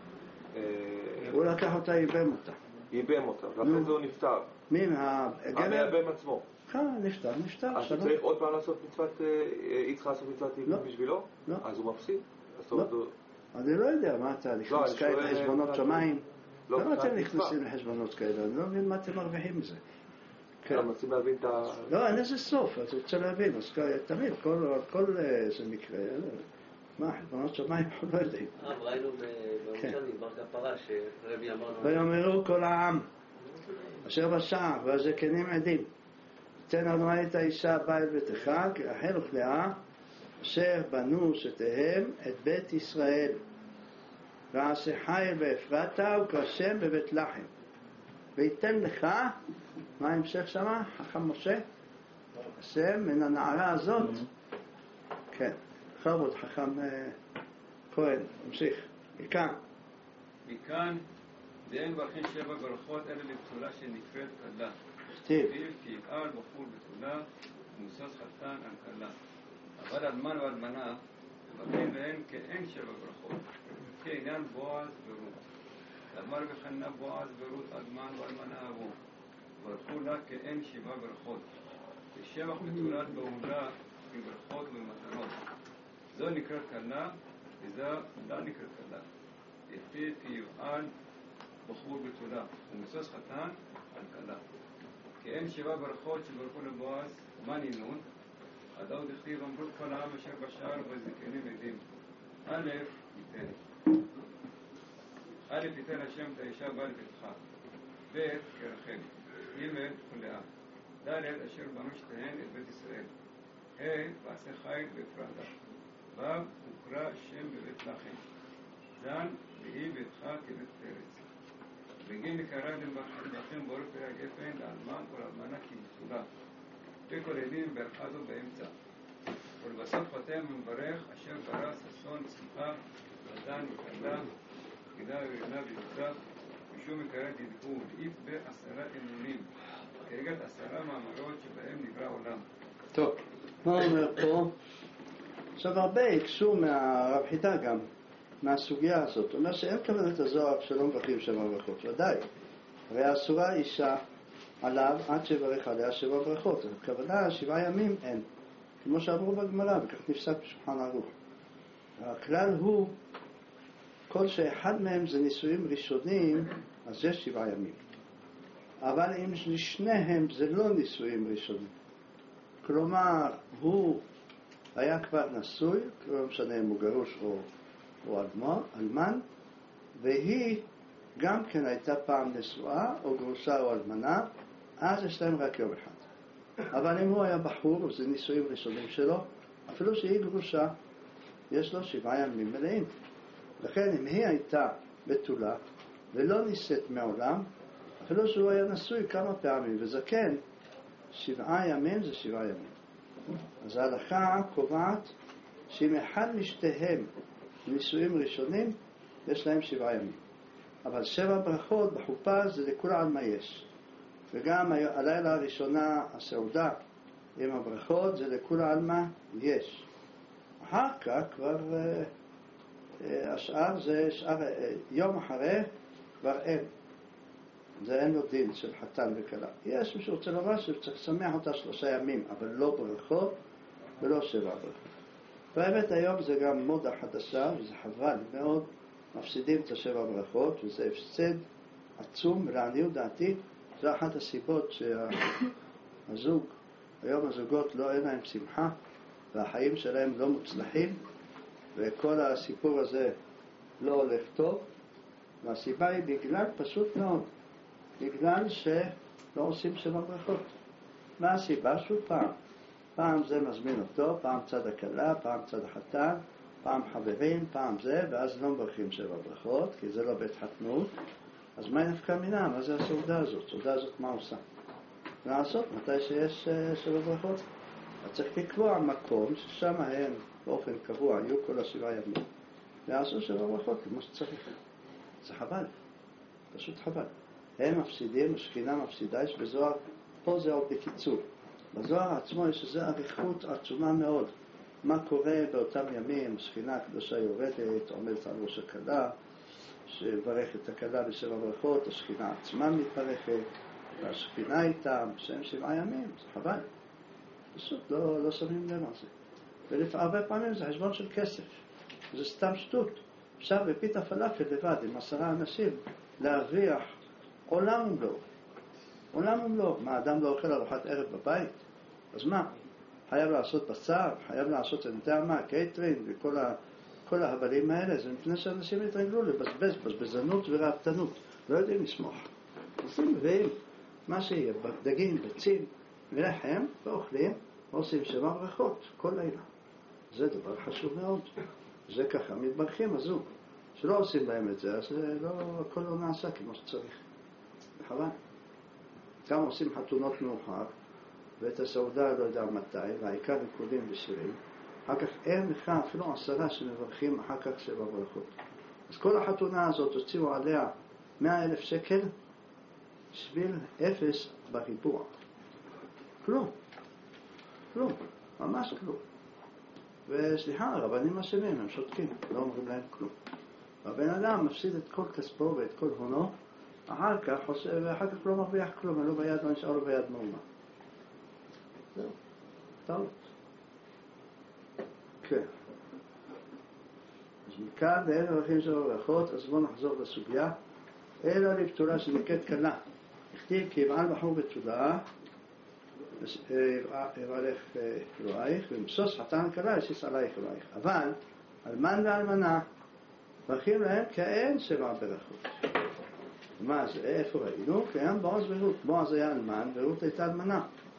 הוא לקח אותה, ייבם אותה. ייבם אותה, ואחרי זה הוא נפטר. מי? הגבר? המייבם עצמו. כן, נפטר, נפטר. אז הוא צריך עוד פעם לעשות מצוות, היא צריכה לעשות מצוות ייבום בשבילו? לא. אז הוא מפסיד? לא. אני לא יודע מה אתה נכנס כאלה לחשבונות שמיים. למה אתם נכנסים לחשבונות כאלה? אני לא מבין מה אתם מרוויחים מזה. הם רוצים להבין את ה... לא, אין איזה סוף, אז רוצה להבין. אז תמיד, כל איזה מקרה, מה, חשבונות שמיים אנחנו לא יודעים. הרב, ראינו בירושלים, בר כפרה, שרבי אמרנו... ויאמרו כל העם, אשר בשער והזקנים עדים, תן אדוני את האישה באה אל ביתך, כי רחל וכלאה, אשר בנו שתיהם את בית ישראל. ועשה חיל באפרתה וכרשם בבית לחם. ויתן לך, מה ההמשך שמה? חכם משה? השם מן הנערה הזאת. כן, חרבוד חכם כהן, המשיך. מכאן. מכאן, דין ברכין שבע ברכות אלה לבצולה שנקראת כלה. כתיב. כי יגאל בחור בתולה ומוסס חתן על כלה. אבל אלמן ואלמנה וכן והן כאין שבע ברכות, כעניין בועז ורות. אמר וחנה בועז ורות אלמן ואלמנה אהבו, ברכו לה כאין שבע ברכות. ושבח בתולת בעולה בברכות ובמתנות. זו נקראת כלה, וזו לא נקראת כלה. לפי תיועל בחור בתולה, ומסוס חתן על כלה. כי אין שבע ברכות שברכו לבועז, מה נינון? עדאו דכתיב אמרו כל העם אשר בשער והזקנים עדים. א' ייתן. א' ייתן השם את האישה בא לביתך. ב' כרחל. ג' ולאה. ד' אשר בנו שתיהן את בית ישראל. ה' ועשה חיל ואפרדה. ו' הוקרא שם בבית לחם. זן והיא ביתך כבית פרץ. וגין לקרא לכם בורא פרע גפן לאלמן ולאלמנה כבתולה. וכל עדים ברכה זו באמצע. ולבסוף חותם ומברך אשר ברא ששון צמחה ודן וכלה גידה ורינה ויוצב ושום מקרא דדקו ואית בעשרה אמונים כרגע עשרה מאמרות שבהם נברא עולם. טוב, מה אומר פה? עכשיו הרבה יקשו מהרב חידה גם מהסוגיה הזאת. הוא אומר שאין כוונת הזוהר שלא מברכים שבע ברכות, ודאי. הרי אסורה אישה עליו עד שברך עליה שבע ברכות. הכוונה שבעה ימים אין. כמו שאמרו בגמרא, וכך נפסק בשולחן ערוך. הכלל הוא, כל שאחד מהם זה נישואים ראשונים, אז יש שבעה ימים. אבל אם לשניהם זה לא נישואים ראשונים. כלומר, הוא היה כבר נשוי, לא משנה אם הוא גרוש או, או אלמן, והיא גם כן הייתה פעם נשואה, או גרושה או אלמנה, אז יש להם רק יום אחד. אבל אם הוא היה בחור, זה נישואים ראשונים שלו, אפילו שהיא גרושה, יש לו שבעה ימים מלאים. לכן אם היא הייתה בתולה, ולא נישאת מעולם, אפילו שהוא היה נשוי כמה פעמים, וזקן, שבעה ימים זה שבעה ימים. אז ההלכה קובעת שאם אחד משתיהם נישואים ראשונים, יש להם שבעה ימים. אבל שבע ברכות בחופה זה לכול עלמא יש. וגם הלילה הראשונה, הסעודה עם הברכות, זה לכול עלמא יש. אחר כך כבר השאר זה שאר, יום אחרי כבר אין. זה אין לו דין של חתן וכלה. יש מי שרוצה לומר שצריך לשמח אותה שלושה ימים, אבל לא ברכות ולא שבע ברכות. באמת היום זה גם מודה חדשה, וזה חבל מאוד, מפסידים את השבע ברכות, וזה הפסד עצום, לעניות דעתי. זו אחת הסיבות שהזוג, היום הזוגות לא אין להם שמחה, והחיים שלהם לא מוצלחים, וכל הסיפור הזה לא הולך טוב, והסיבה היא בגלל פשוט מאוד, בגלל שלא עושים שבע ברכות. מה הסיבה? שוב פעם, פעם זה מזמין אותו, פעם צד הכלה, פעם צד החתן, פעם חברים, פעם זה, ואז לא מברכים שבע ברכות, כי זה לא בית חתנות. אז מה נפקא מינה? מה זה הסעודה הזאת? הסעודה הזאת מה עושה? לעשות מתי שיש שבע ברכות. אז צריך לקבוע מקום ששם הם באופן קבוע היו כל השבעה ימים. לעשות שבע ברכות כמו שצריך. זה חבל. פשוט חבל. הם מפסידים, השכינה מפסידה, יש בזוהר, פה זה עוד בקיצור. בזוהר עצמו יש איזו אריכות עצומה מאוד. מה קורה באותם ימים, השכינה הקדושה יורדת, עומדת על ראש הכלה, שברך את הכלה בשבע ברכות, השכינה עצמה מתברכת, והשכינה איתם, שהם שבעה ימים, זה חבל. פשוט לא, לא שמים לב על זה. והרבה פעמים זה חשבון של כסף. זה סתם שטות. אפשר בפיתה פלאפל לבד עם עשרה אנשים להרוויח עולם ומלואו. עולם ומלואו. מה, אדם לא אוכל ארוחת ערב בבית? אז מה? חייב לעשות בשר, חייב לעשות, אני יודע מה, קייטרינג וכל ה, כל ההבלים האלה, זה מפני שאנשים יתרגלו לבזבז, בזבזנות ורעבתנות. לא יודעים לשמוח. עושים מביאים מה שיהיה, דגים, ביצים, ולחם, ואוכלים, ועושים שבע ברכות כל לילה. זה דבר חשוב מאוד. זה ככה, מתברכים הזוג. שלא עושים בהם את זה, אז לא, הכל לא נעשה כמו שצריך. בחבל. גם עושים חתונות מאוחר, ואת הסעודה לא יודע מתי, והעיקר נקודים ושירים. אחר כך אין לך אפילו עשרה שמברכים אחר כך שבע ברכות. אז כל החתונה הזאת הוציאו עליה מאה אלף שקל, בשביל אפס בריבוע. כלום. כלום. ממש כלום. וסליחה, הרבנים אשמים, הם שותקים, לא אומרים להם כלום. והבן אדם מפסיד את כל כספו ואת כל הונו, אחר כך, ואחר כך לא מרוויח כלום, אין לו ביד, לא נשאר לו ביד מאומה. זהו, טעות. כן. אז מכאן ואין ערכים של ברכות, אז בואו נחזור לסוגיה. אלא לבתולה שנקראת קלה. הכתיב כי יבעל בחור בתולה, יבעלך אלוהיך, ומסוס חתן קלה יסיס עלייך אלוהיך. אבל אלמן ואלמנה ברכים להם כאין שבע ברכות. מה זה? איפה ראינו? קיים בועז ורות. בועז היה אלמן ורות הייתה אלמנה.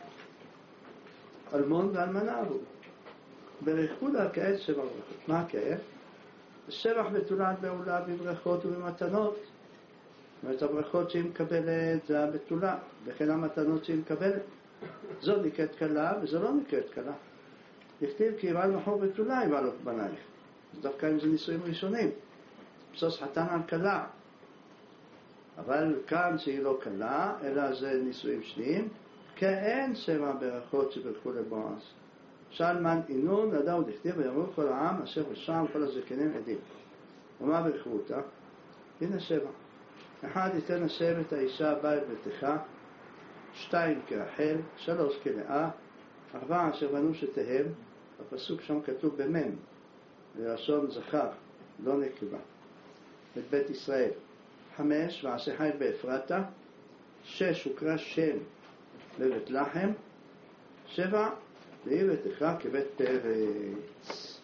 אלמון ואלמנה עברו. ברכו לה כעת שבע ברכות. מה כעת? שבח בתולת בעולה בברכות ובמתנות. זאת אומרת, הברכות שהיא מקבלת זה הבתולה, וכן המתנות שהיא מקבלת. זו נקראת קלה וזו לא נקראת קלה. יכתיב כי יבעל בחור בתולה יבעל בנייך. אז דווקא אם זה נישואים ראשונים. בסוס חתן על קלה. אבל כאן שהיא לא קלה, אלא זה נישואים שניים, כאין שבע ברכות שברכו לבועז. שלמן אינון לדאו דכתיב ויאמרו כל העם אשר בשם כל הזקנים עדים. ומה ברכו אותה? הנה שבע. אחד ייתן השם את האישה הבאה ביתך, שתיים כרחל, שלוש כלאה, ארבע אשר בנו שתיהם, בפסוק שם כתוב במם, ללשון זכר, לא נקבה, את בית ישראל. חמש, ועשה חיל באפרתה, שש, הוקרא שם לבית לחם, שבע, לעיר ביתך כבית פרץ.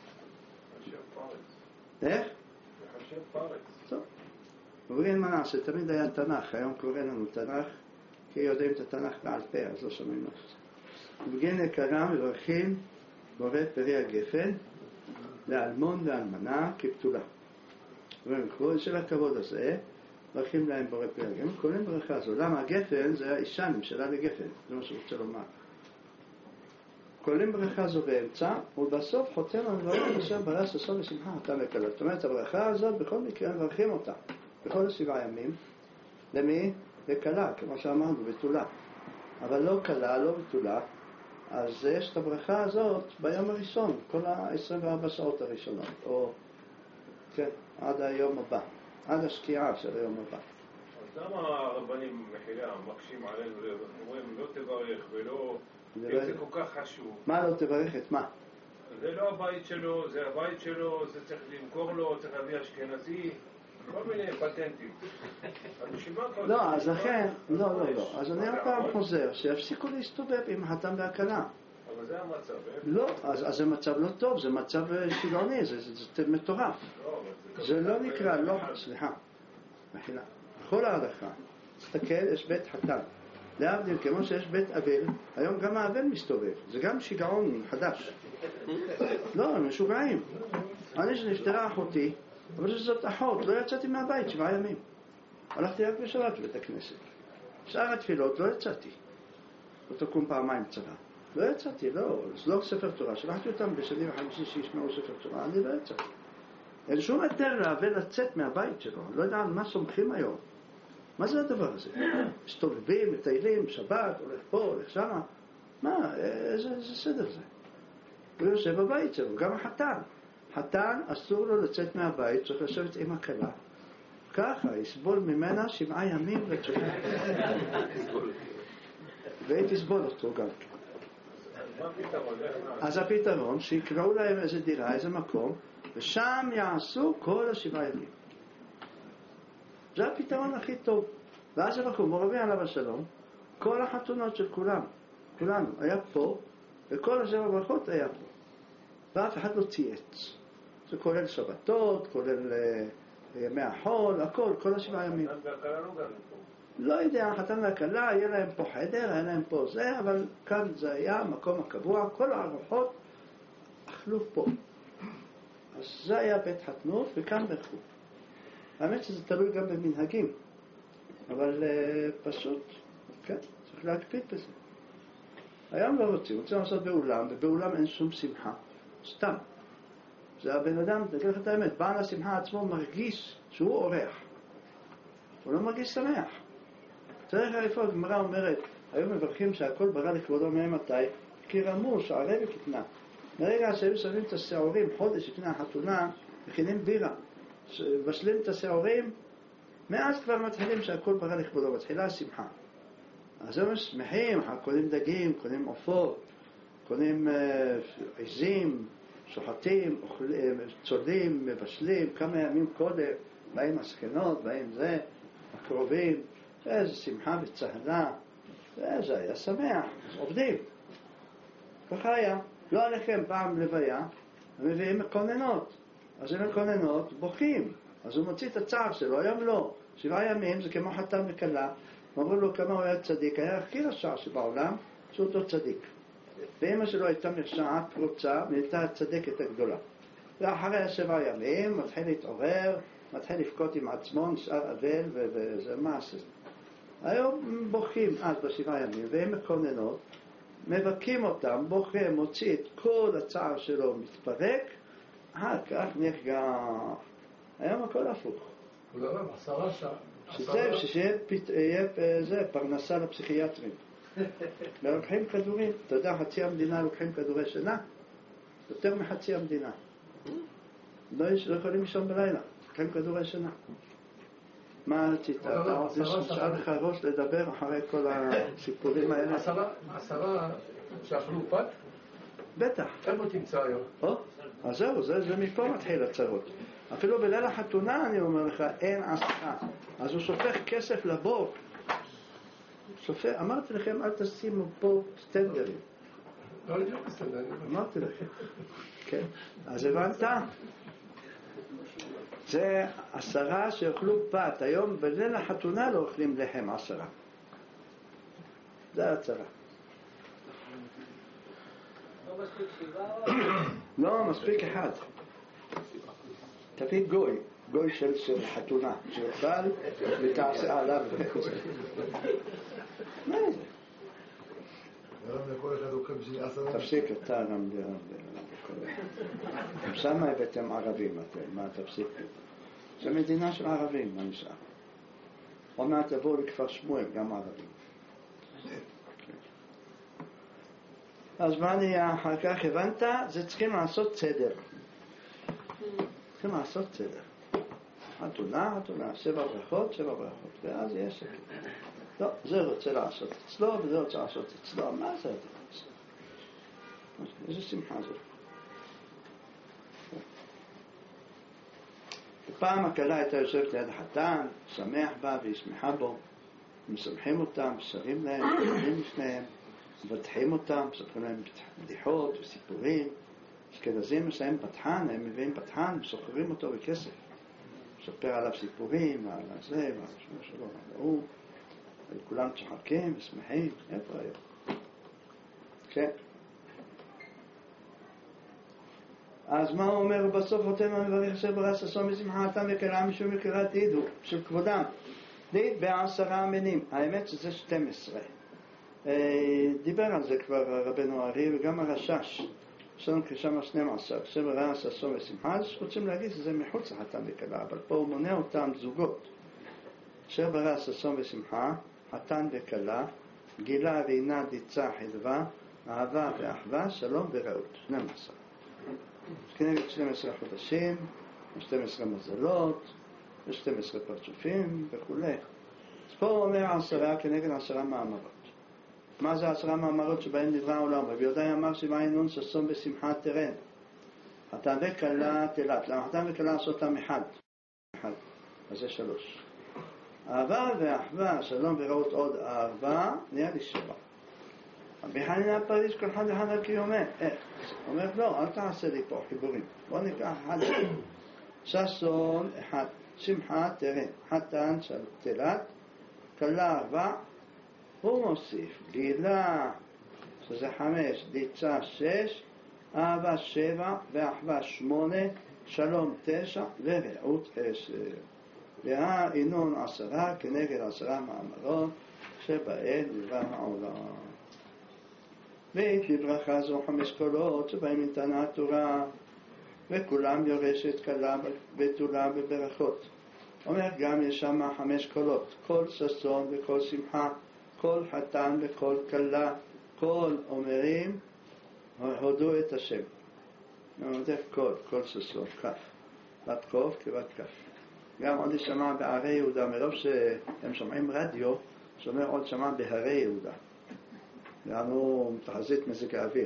איך? חשב פרץ. טוב. ובגין מה נעשה? תמיד היה תנ"ך, היום קורא לנו תנ"ך, כי יודעים את התנ"ך בעל פה, אז לא שומעים נפש. ובגין יקרה מברכים בורא פרי הגפן, לאלמון ואלמנה כבתולה. ובמקור של הכבוד הזה, ברכים להם בורא פרי הגפן, קוראים ברכה הזו. למה? הגפן זה האישה נמשלה לגפן, זה מה שרוצה לומר. קוראים ברכה הזו באמצע, ובסוף חותם המברכים אשר ברא ששון ושמחה חתם לכלה. זאת אומרת, הברכה הזאת בכל מקרה מברכים אותה. בכל השבעה ימים, למי? לכלה, כמו שאמרנו, בתולה. אבל לא כלה, לא בתולה, אז יש את הברכה הזאת ביום הראשון, כל ה-עשרים וארבע שעות הראשונות, או, כן, עד היום הבא, עד השקיעה של היום הבא. אז למה הרבנים מחילה מקשים עלינו, אומרים לא תברך ולא, זה כל כך חשוב. מה לא תברך את מה? זה לא הבית שלו, זה הבית שלו, זה צריך למכור לו, צריך להביא אשכנזי. כל מיני פטנטים. לא, אז לכן, לא, לא, לא. אז אני הפעם חוזר, שיפסיקו להסתובב עם החתן והכלה. אבל זה המצב, אה? לא, אז זה מצב לא טוב, זה מצב שילוני, זה מטורף. זה לא נקרא, לא, סליחה, מחילה. בכל ההלכה, תסתכל, יש בית חתן. להבדיל, כמו שיש בית אבל, היום גם האבל מסתובב. זה גם שיגעון חדש. לא, הם משוגעים. אני שנפטרה אחותי, אבל שזאת אחות, לא יצאתי מהבית שבעה ימים. הלכתי רק בשבת בבית הכנסת. שאר התפילות לא יצאתי. לא תקום פעמיים צבא. לא יצאתי, לא, זה לא ספר תורה. שלחתי אותם בשני וחמישי שישמעו ספר תורה, אני לא יצאתי. אין שום היתר להבל לצאת מהבית שלו. לא יודע על מה סומכים היום. מה זה הדבר הזה? מסתובבים, מטיילים, שבת, הולך פה, הולך שמה. מה, איזה, איזה סדר זה? הוא יושב בבית שלו, גם החתן. חתן אסור לו לצאת מהבית, צריך לשבת עם הכלה. ככה, יסבול ממנה שבעה ימים לצורך. והיא תסבול אותו גם. אז הפתרון, שיקראו להם איזה דירה, איזה מקום, ושם יעשו כל השבעה ימים. זה הפתרון הכי טוב. ואז המקום, מורבי עליו השלום, כל החתונות של כולם, כולנו, היה פה, וכל השבע ברכות היה פה. ואף אחד לא צייץ. זה כולל שבתות, כולל ימי החול, הכל, כל השבעה ימים. לא יודע, החתן והכלה, היה להם פה חדר, היה להם פה זה, אבל כאן זה היה המקום הקבוע, כל הארוחות אכלו פה. אז זה היה בית חתנות, וכאן ברכו. האמת שזה תלוי גם במנהגים, אבל uh, פשוט, כן, צריך להקפיד בזה. היום לא רוצים, רוצים לעשות באולם, ובאולם אין שום שמחה, סתם. זה הבן אדם, תגיד לך את האמת, בעל השמחה עצמו מרגיש שהוא אורח. הוא לא מרגיש שמח. צריך איפה הגמרא אומרת, היום מברכים שהכל ברא לכבודו ממתי, כי רמו שערי וקטנה. ברגע שהיו שמים את השעורים חודש לפני החתונה, מכינים בירה, בשלים את השעורים, מאז כבר מתחילים שהכל ברא לכבודו, מתחילה השמחה. אז הם שמחים, קונים דגים, קונים עופות, קונים עזים, שוחטים, צולים, מבשלים, כמה ימים קודם, באים הסכנות, באים זה, הקרובים, איזה שמחה וצהלה, זה היה שמח, עובדים. ככה היה. לא עליכם פעם לוויה, הם מביאים מקוננות. אז הם מקוננות, בוכים. אז הוא מוציא את הצער שלו, היום לא. שבעה ימים זה כמו חתן וכלה. אמרו לו כמה הוא היה צדיק, היה הכי רשע שבעולם, שהוא אותו צדיק. ואמא שלו הייתה מרשעת פרוצה, והייתה הצדקת הגדולה. ואחרי השבעה ימים מתחיל להתעורר, מתחיל לבכות עם עצמו, נשאר אבל, וזה מעשה. היום בוכים אז בשבעה ימים, והם מקוננות, מבקים אותם, בוכה, מוציא את כל הצער שלו, מתפרק, אחר כך נרגע. היום הכל הפוך. הוא לא רב, עשרה שעה. שזה, שיהיה פרנסה לפסיכיאטרים. ולוקחים כדורים, אתה יודע, חצי המדינה לוקחים כדורי שינה, יותר מחצי המדינה. לא יכולים לישון בלילה, לוקחים כדורי שינה. מה רצית? נשאר לך ראש לדבר אחרי כל הסיפורים האלה? עשרה שאכלו פת? בטח. איפה תמצא היום? אז זהו, זה מפה מתחיל הצרות. אפילו בליל החתונה אני אומר לך, אין עשרה. אז הוא שופך כסף לבור. שופך, אמרתי לכם, אל תשימו פה סטנדרים. לא הייתי בסטנדרים. אמרתי לכם. כן. אז הבנת? זה עשרה שאוכלו פת. היום בליל החתונה לא אוכלים לחם עשרה. זה הצרה. לא מספיק שבעה? לא, מספיק אחד. תביא גוי, גוי של, של חתונה, שיוכל ותעשה עליו. מה זה? לכל אחד אוכל בשביל עשרה. תפסיק אתה גם גם שמה הבאתם ערבים אתם, מה תפסיק? זה מדינה של ערבים, מה נשאר? עוד מעט תבואו לכפר שמואל, גם ערבים. אז מה נהיה אחר כך? הבנת? זה צריכים לעשות סדר. צריכים לעשות סדר. חתונה, חתונה, שבע ברכות, שבע ברכות, ואז יש שקט. לא, זה רוצה לעשות אצלו, וזה רוצה לעשות אצלו. מה זה? איזה שמחה זאת. פעם הכלה הייתה יושבת ליד החתן, שמח בה והיא שמחה בו, משמחים אותם, שרים להם, מדברים לפניהם, מבטחים אותם, מספרים להם בדיחות וסיפורים. אשכנזים מסיים פתחן, הם מביאים פתחן, מסוחרים אותו בכסף. מספר עליו סיפורים, על זה, ועל שמו שלו, על ההוא. וכולם צוחקים ושמחים. איפה היום? כן. אז מה הוא אומר בסוף? אותם המברך שברא ששון משמחתם וקרא משום יקרת עידו של כבודם. דית בעשרה מינים. האמת שזה שתים עשרה. דיבר על זה כבר רבנו ארי וגם הרשש. יש לנו כשם שנים עשר. שברא ששון ושמחה. אז רוצים להגיד שזה מחוץ לחתן וכלה. אבל פה הוא מונה אותם זוגות. שברא ששון ושמחה. חתן וכלה. גילה רינה דיצה חדווה. אהבה ואחווה. שלום ורעות. שנים עשר. כנגד שנים עשר חודשים, שתים עשרה מזלות, ושתים עשרה פרצופים וכו'. אז פה הוא אומר עשרה כנגד עשרה מאמרות. מה זה עשרה מאמרות שבהם נברא העולם? רבי יהודה אמר שבעה נון ששון בשמחה תרן. חתן וכלה תלת. למה חתן וכלה עשו אותם אחד? אחד. אז זה שלוש. אהבה ואחווה, שלום ורעות עוד ארבע, נהיה לי שבע. רבי חנינא פריש כל אחד אחד על קיומי. איך? הוא אומר, לא, אל תעשה לי פה חיבורים. בוא ניקח אחד. ששון, אחד. שמחה, תרן. חתן, תלת. כלה, ארבע. הוא מוסיף. גילה, שזה חמש. דיצה, שש. אהבה, שבע. ואחווה, שמונה. שלום, תשע. ורעות, עשר. לאה, אינון, עשרה. כנגד עשרה מאמרות. שבהן נברא העולם. בית לברכה זו חמש קולות שבהם ניתנה התורה וכולם יורשת כלה בתולה בברכות. אומר גם יש שם חמש קולות, כל ששון וכל שמחה, כל חתן וכל כלה, כל אומרים הודו את השם. זה קול, קול ששון, כף. בת קוף כבת כף. גם עוד יישמע בערי יהודה, מרוב שהם שומעים רדיו, שומע עוד שמע בהרי יהודה. יענו תחזית מזג האוויר.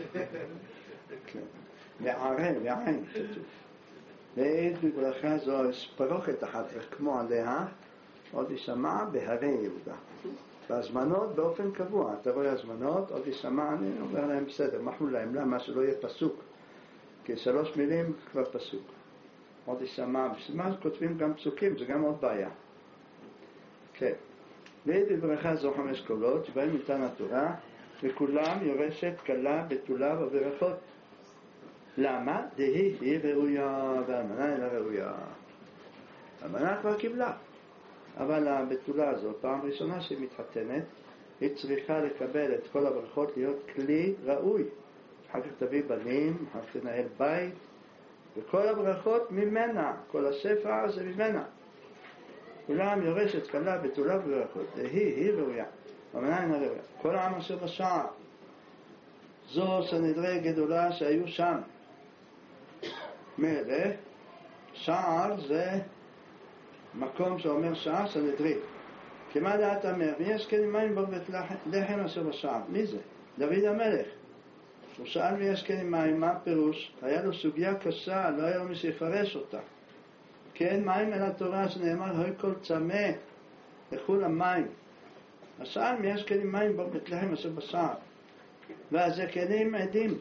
בערי, בעין כתוב. ועת בברכה זו פרוכת אחת כמו עליה, עוד יישמע בהרי יהודה. והזמנות באופן קבוע, אתה רואה הזמנות, עוד יישמע, אני אומר להם בסדר, מחלו להם, למה שלא יהיה פסוק, כי שלוש מילים כבר פסוק. עוד יישמע, בשביל כותבים גם פסוקים, זה גם עוד בעיה. כן. ועת בברכה זו חמש קולות, שבהם ניתן התורה, וכולם יורשת קלה בתולה וברכות. למה? דהי היא ראויה, והאלמנה אינה ראויה. האלמנה כבר קיבלה. אבל הבתולה הזאת, פעם ראשונה שהיא מתחתנת, היא צריכה לקבל את כל הברכות להיות כלי ראוי. אחר כך תביא בנים, אחר כך תנהל בית, וכל הברכות ממנה, כל הספר זה ממנה. כולם יורשת קלה בתולה וברכות, והיא, היא ראויה. האלמנה אינה ראויה. כל העם אשר בשער, זו סנהדרי גדולה שהיו שם. מלך, שער זה מקום שאומר שער סנהדרין. כמה דעת אומר? מי ישכן עם מים בבית לחם אשר בשער? מי זה? דוד המלך. הוא שאל מי ישכן עם מים, מה הפירוש? היה לו סוגיה קשה, לא היה לו מי שיפרש אותה. כן, מים אל התורה שנאמר, הוי כל צמא, לכו למים. אז שאל מי ישכן עם מים בבית לחם אשר בשער? והזקנים עדים.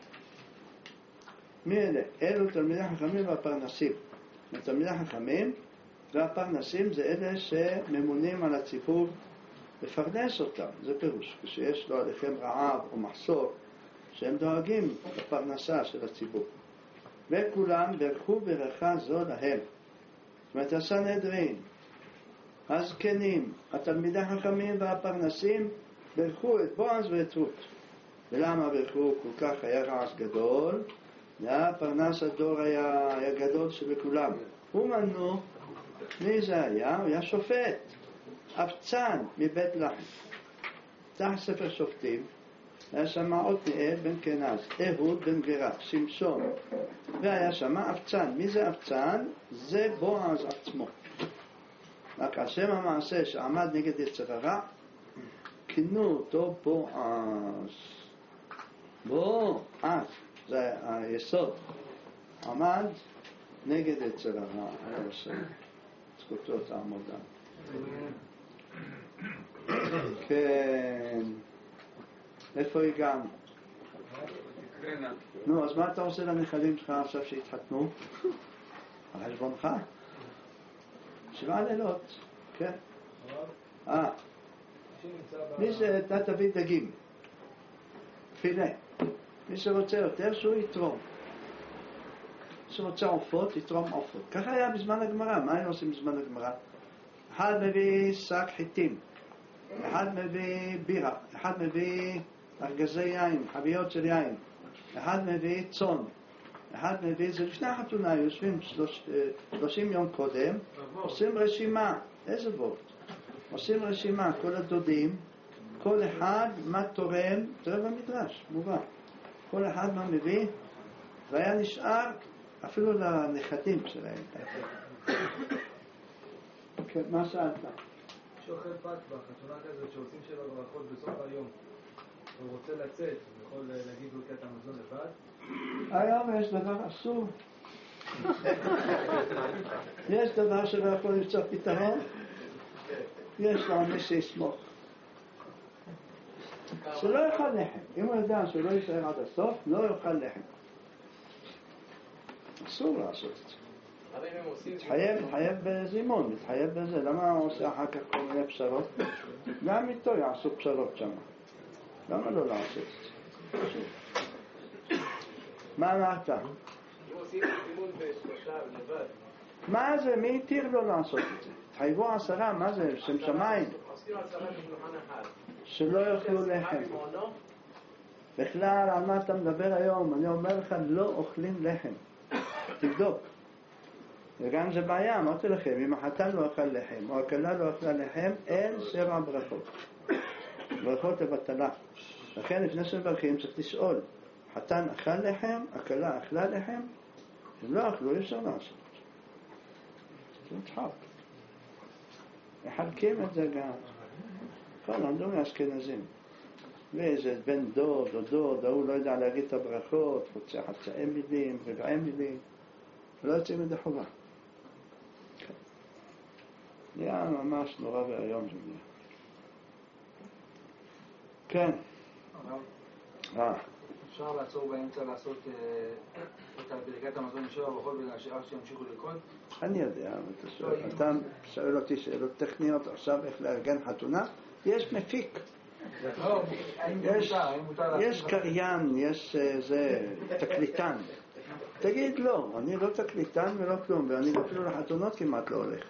מי אלה? אלו תלמידי חכמים והפרנסים. תלמידי חכמים והפרנסים זה אלה שממונים על הציבור לפרנס אותם, זה פירוש. כשיש לו עליכם רעב או מחסור, שהם דואגים לפרנסה של הציבור. וכולם ברכו ברכה זו להם. זאת אומרת, הסנהדרין, הזקנים, התלמידי חכמים והפרנסים ברכו את בועז ואת רות. ולמה ברכו? כל כך היה רעש גדול, והפרנס הדור היה, היה גדול שבכולם. הוא מנו, מי זה היה? הוא היה שופט, אפצן מבית לחם. תחת ספר שופטים, היה שם עתניאל בן כנז, אהוד בן גרה, שמשון, והיה שם אפצן. מי זה אפצן? זה בועז עצמו. רק השם המעשה שעמד נגד יצר הרע, כינו אותו בועז. בועז, זה היסוד. עמד נגד יצר הרע, היה עושה. זכותו תעמוד גם. כן. איפה הגענו? נו, אז מה אתה עושה לנכדים שלך עכשיו שהתחתנו? על חשבונך? שבעה לילות, כן. אה. מי זה, אתה תביא דגים. פילה. מי שרוצה יותר, שהוא יתרום. מי שרוצה עופות, יתרום עופות. ככה היה בזמן הגמרא. מה היינו עושים בזמן הגמרא? אחד מביא שק חיטים. אחד מביא בירה. אחד מביא ארגזי יין, חביות של יין. אחד מביא צאן. אחד מביא, זה לפני החתונה, יושבים שלוש, שלושים יום קודם, עושים רשימה. איזה וורט? עושים רשימה, כל הדודים, כל אחד מה תורם, תראה במדרש, מובן. כל אחד מה מביא, והיה נשאר אפילו לנכדים שלהם. כן, מה שאלת? שאוכל פת בחתונה כזאת שעושים שבע ברכות בסוף היום, הוא רוצה לצאת, הוא יכול להגיד ברכת המזון לבד? היום יש דבר אסור. יש דבר שלא יכול למצוא פתרון, יש לו מי שיסמוך. שלא יאכל לחם. אם הוא יודע שהוא לא יישאר עד הסוף, לא יאכל לחם. אסור לעשות את זה. מתחייב, מתחייב בזימון, מתחייב בזה. למה הוא עושה אחר כך כל מיני פשרות? גם איתו יעשו פשרות שם. למה לא לעשות את זה? מה אמרת? אם עושים זימון בשלושה לבד. מה זה? מי התיר לו לעשות את זה? תחייבו עשרה, מה זה? שם שמיים. עושים עשרה בשולחן אחד. שלא יאכלו לחם. בכלל, על מה אתה מדבר היום? אני אומר לך, לא אוכלים לחם. תבדוק. וגם זה בעיה, אמרתי לכם, אם החתן לא אכל לחם, או הכלה לא אכלה לחם, אין שבע ברכות. ברכות לבטלה. לכן, לפני שמברכים, צריך לשאול. חתן אכל לחם, הכלה אכלה לחם, אם לא אכלו, אי אפשר לעשות. זה מצחק. מחלקים את זה גם. כל למדו מאשכנזים. ואיזה בן דוד או דוד, הוא לא יודע להגיד את הברכות, חוצה חצאי מילים, רבעי מילים, לא יוצאים מדי חובה. נהיה ממש נורא והיום זה נהיה. כן. אה. אפשר לעצור באמצע לעשות את ברכת המזון לשבע ברכות ולהשאר שימשיכו לרקוד? אני יודע, אתה שואל אותי שאלות טכניות עכשיו איך לארגן חתונה, יש מפיק. יש קריין, יש תקליטן. תגיד לא, אני לא תקליטן ולא כלום, ואני אפילו לחתונות כמעט לא הולך.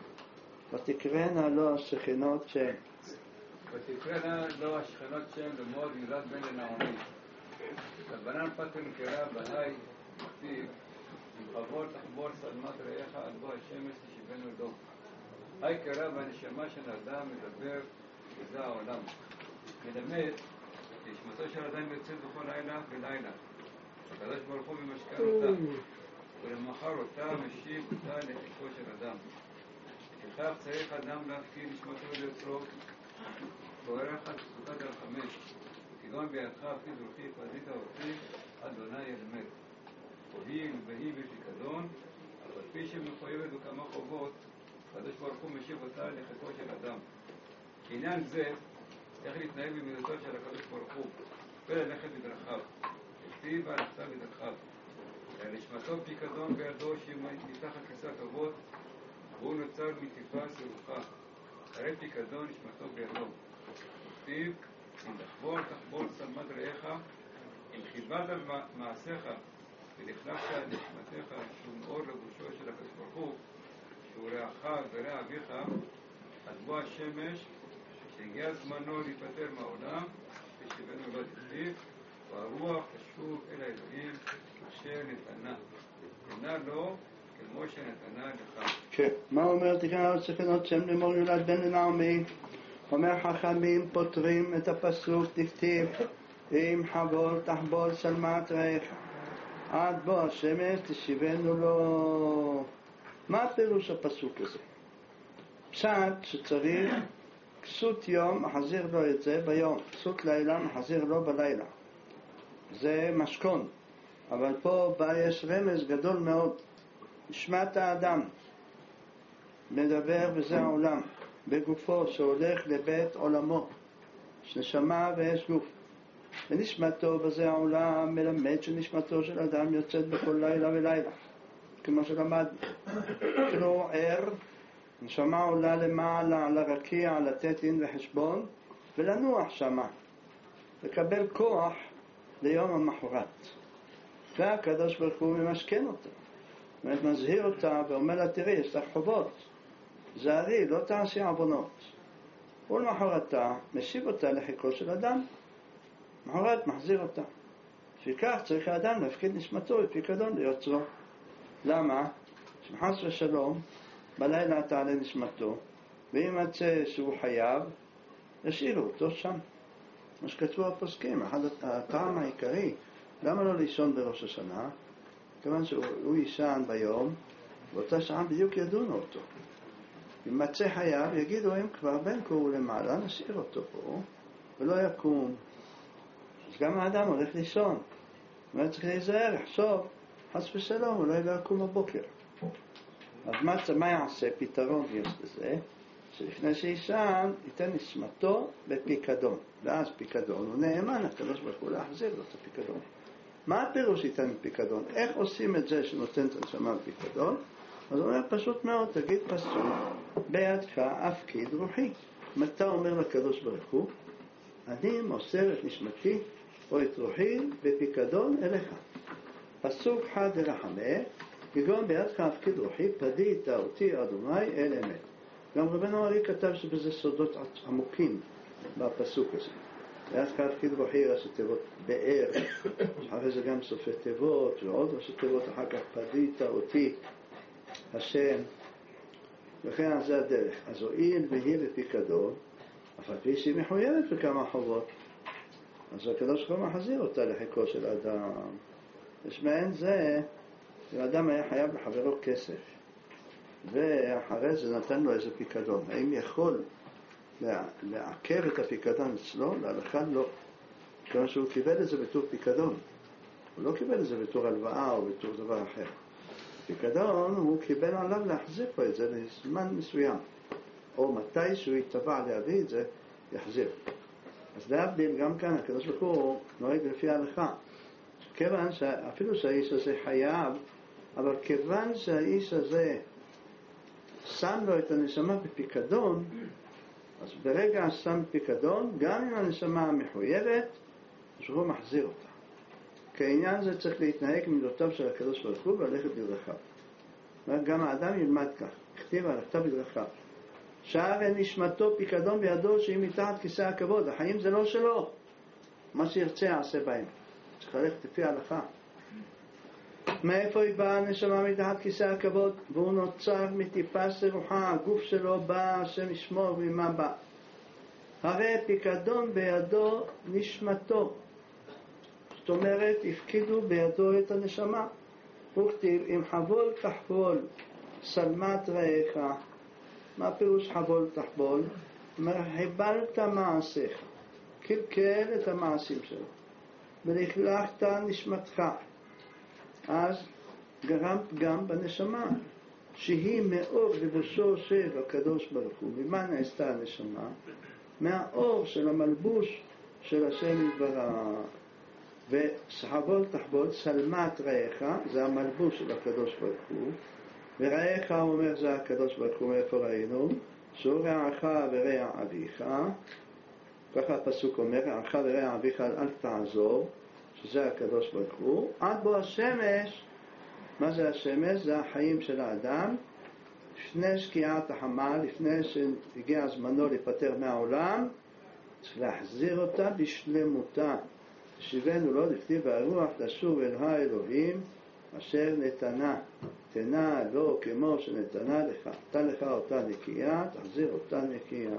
ותקראנה לו השכנות שם. ותקראנה לו השכנות שם למאוד יולד בן לנעמי. הבנן פתן קרא בהי כתיב, אם חבור תחבור סלמת רעיך על בו השמש תשיבנו דו. היי קרא והנשמה של האדם מדבר וזה העולם. מלמד, נשמתו של האדם יוצאת בכל לילה ולילה. הקדוש ברוך הוא ממשכן אותה, ולמחר אותה משיב אותה לחיקו של אדם. לכך צריך אדם להפקיד נשמתו ליוצרו, ועורך על פסוקת על חמש. כגון בידך הפקיד רוחי פזית אותי, אדוני ילמד. הואיל והיא בפיקדון, אבל פי שמחויבת בכמה חובות, הקדוש ברוך הוא משיב אותה לחיקו של אדם. עניין זה, איך להתנהג במידותו של הקדוש ברוך הוא, וללכת בדרכיו. כתיב והלכת בדרכיו. נשמתו פיקדון בידו שהיא מתחת כיסא כבוד, והוא נוצר מטיפה סירוחה. הרי פיקדון נשמתו בידו. כתיב, אם תחבור תחבור סלמת רעיך, אם חיברת מעשיך ולכלכת נשמתך שום אור לבושו של הקדוש ברוך הוא, שהוא רעך ורע אביך, אז בוא השמש שהגיע זמנו להיפטר מהעולם ושבנו לא תכתיב, והרוח תשוב אל האלוהים אשר נתנה. נתנה לו כמו שנתנה לך. כן, מה אומר תקרא לו שכנות שם למור יולד בן לנעמי? אומר חכמים פותרים את הפסוק דכתיב אם חבור תחבור שלמת רעיך עד בוא השמש תשיבנו לו. מה פירוש הפסוק הזה? פשט שצריך כסות יום מחזיר לו את זה ביום, כסות לילה מחזיר לו בלילה, זה משכון. אבל פה בא יש רמז גדול מאוד. נשמת האדם מדבר בזה העולם בגופו שהולך לבית עולמו, יש נשמה ויש גוף, ונשמתו בזה העולם מלמד שנשמתו של אדם יוצאת בכל לילה ולילה, כמו שלמדנו. כאילו ער, נשמה עולה למעלה לרקיע לתת דין וחשבון ולנוח שמה, לקבל כוח ליום המחרת. והקדוש ברוך הוא ממשכן אותה, זאת מזהיר אותה ואומר לה, תראי, יש לך חובות, זהרי, לא תעשי עוונות. ולמחרתה משיב אותה לחיקו של אדם, מחרת מחזיר אותה. שכך צריך האדם להפקיד נשמתו בפיקדון ליוצרו. למה? שמחס ושלום בלילה תעלה נשמתו, ואם מצא שהוא חייב ישאירו אותו שם. מה שכתבו הפוסקים, אחד הטעם העיקרי למה לא לישון בראש השנה? כיוון שהוא יישן ביום, באותה שעה בדיוק ידונו אותו. אם מצא חייב, יגידו אם כבר בין כה ולמעלה, נשאיר אותו פה, ולא יקום. אז גם האדם הולך לישון. הוא צריך להיזהר, יחשוב, חס ושלום, אולי לא יקום בבוקר. אז מה, מה יעשה? פתרון יש לזה, שלפני שישן, ייתן נשמתו בפיקדון. ואז פיקדון הוא נאמן, הקדוש ברוך הוא להחזיר לו את הפיקדון. מה הפירוש ייתן פיקדון? איך עושים את זה שנותן את הנשמה בפיקדון? אז הוא אומר פשוט מאוד, תגיד פסוק, בידך הפקיד רוחי. מתי אומר לקדוש ברוך הוא? אני מוסר את נשמתי או את רוחי בפיקדון אליך. פסוק חד דרחמי, כגון בידך הפקיד רוחי, פדית אותי אדוני אל אמת. גם רבנו ארי כתב שבזה סודות עמוקים בפסוק הזה. בידך הפקיד רוחי ראשי תיבות באר, אחרי זה גם סופי תיבות ועוד ראשי תיבות, אחר כך פדית אותי השם, וכן זה הדרך. אז הואיל והיא בפיקדון, אף על פי שהיא מחויבת בכמה חובות, אז הקדוש ברוך הוא מחזיר אותה לחיקו של אדם. יש מעין זה, אם אדם היה חייב לחברו כסף, ואחרי זה נתן לו איזה פיקדון, האם יכול לעכב את הפיקדון אצלו? להלכה לא. כיוון שהוא קיבל את זה בתור פיקדון. הוא לא קיבל את זה בתור הלוואה או בתור דבר אחר. פיקדון הוא קיבל עליו להחזיר פה את זה לזמן מסוים. או מתי שהוא יתבע להביא את זה, יחזיר. אז להבדיל גם כאן, הקדוש ברוך הוא נוהג לפי ההלכה. כיוון שאפילו שהאיש הזה חייב, אבל כיוון שהאיש הזה שם לו את הנשמה בפיקדון, אז ברגע שם פיקדון, גם אם הנשמה מחויבת, אז הוא מחזיר אותה. כעניין זה צריך להתנהג מידותיו של הקדוש ברוך הוא וללכת בדרכיו. גם האדם ילמד כך, הכתיב הלכת בדרכיו. שהרי נשמתו פיקדון בידו שהיא מתחת כיסא הכבוד. החיים זה לא שלו. מה שירצה יעשה בהם. צריך ללכת לפי ההלכה. מאיפה היא באה הנשמה מתחת כיסא הכבוד? והוא נוצר מטיפה סרוחה. הגוף שלו בא, השם ישמור ממה בא. הרי פיקדון בידו נשמתו. זאת אומרת, הפקידו בידו את הנשמה. הוא כתיב, אם חבול תחבול, סלמת רעך. מה פירוש חבול תחבול? אומר, חיבלת מעשיך, קלקל את המעשים שלו, ולכלכת נשמתך. אז גרם פגם בנשמה, שהיא מאור לבושו של הקדוש ברוך הוא. ממה נעשתה הנשמה? מהאור של המלבוש של השם יתברך. וחבול תחבול, סלמת רעך, זה המלבוש של הקדוש ברוך הוא. ורעך, הוא אומר, זה הקדוש ברוך הוא, מאיפה ראינו? שהוא רעך ורע אביך. ככה הפסוק אומר, רעך ורע אביך אל תעזור, שזה הקדוש ברוך הוא. עד בו השמש. מה זה השמש? זה החיים של האדם. לפני שקיעת החמה, לפני שהגיע זמנו להיפטר מהעולם, צריך להחזיר אותה בשלמותה. שיבנו לו, לכתיב והרוח לשוב אל האלוהים אשר נתנה. תנה לא כמו שנתנה לך. תן לך אותה נקייה, תחזיר אותה נקייה.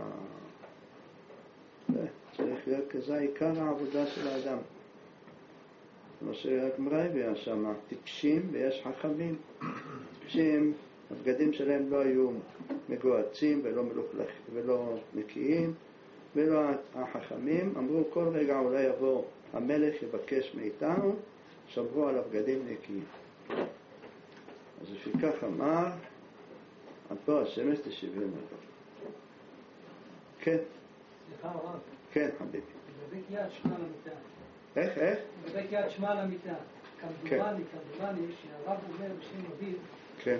צריך להיות כזה עיקר העבודה של האדם. כמו שהגמרא הביאה שם, טיפשים ויש חכמים. טיפשים, הבגדים שלהם לא היו מגועצים ולא מלוכלכים ולא נקיים, ולא החכמים אמרו כל רגע אולי יבוא המלך יבקש מאיתנו, שמרו על הבגדים נקיים. אז לפי כך אמר, עד פה השמש תשיבנו לו. כן. סליחה הרב. כן חביבי. לגבי קריאת שמע למיטה. איך, איך? לגבי קריאת שמע למיטה. כמדומני, כמדומני, שהרב אומר בשם אביב. כן.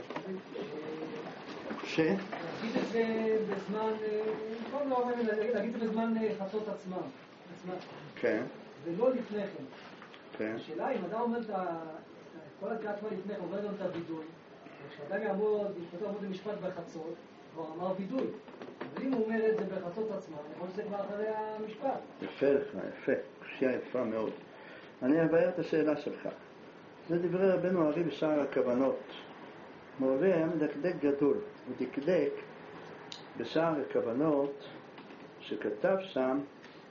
ש? להגיד את זה בזמן, כל לא אומרים, להגיד את זה בזמן חצות עצמם. כן. ולא לפני כן. כן. השאלה אם אדם אומר את כל הקריאת שמע לפני כן, אומר גם את הבידוי. כשאדם יעמוד, משפטו עמוד למשפט בחצות, כבר אמר בידוי. אבל אם הוא אומר את זה בחצות עצמם, יכול שזה כבר אחרי המשפט. יפה לך, יפה. קשייה יפה מאוד. אני אבאר את השאלה שלך. זה דברי רבנו הארי בשער הכוונות. מורה היה מדקדק גדול. הוא דקדק בשער הכוונות שכתב שם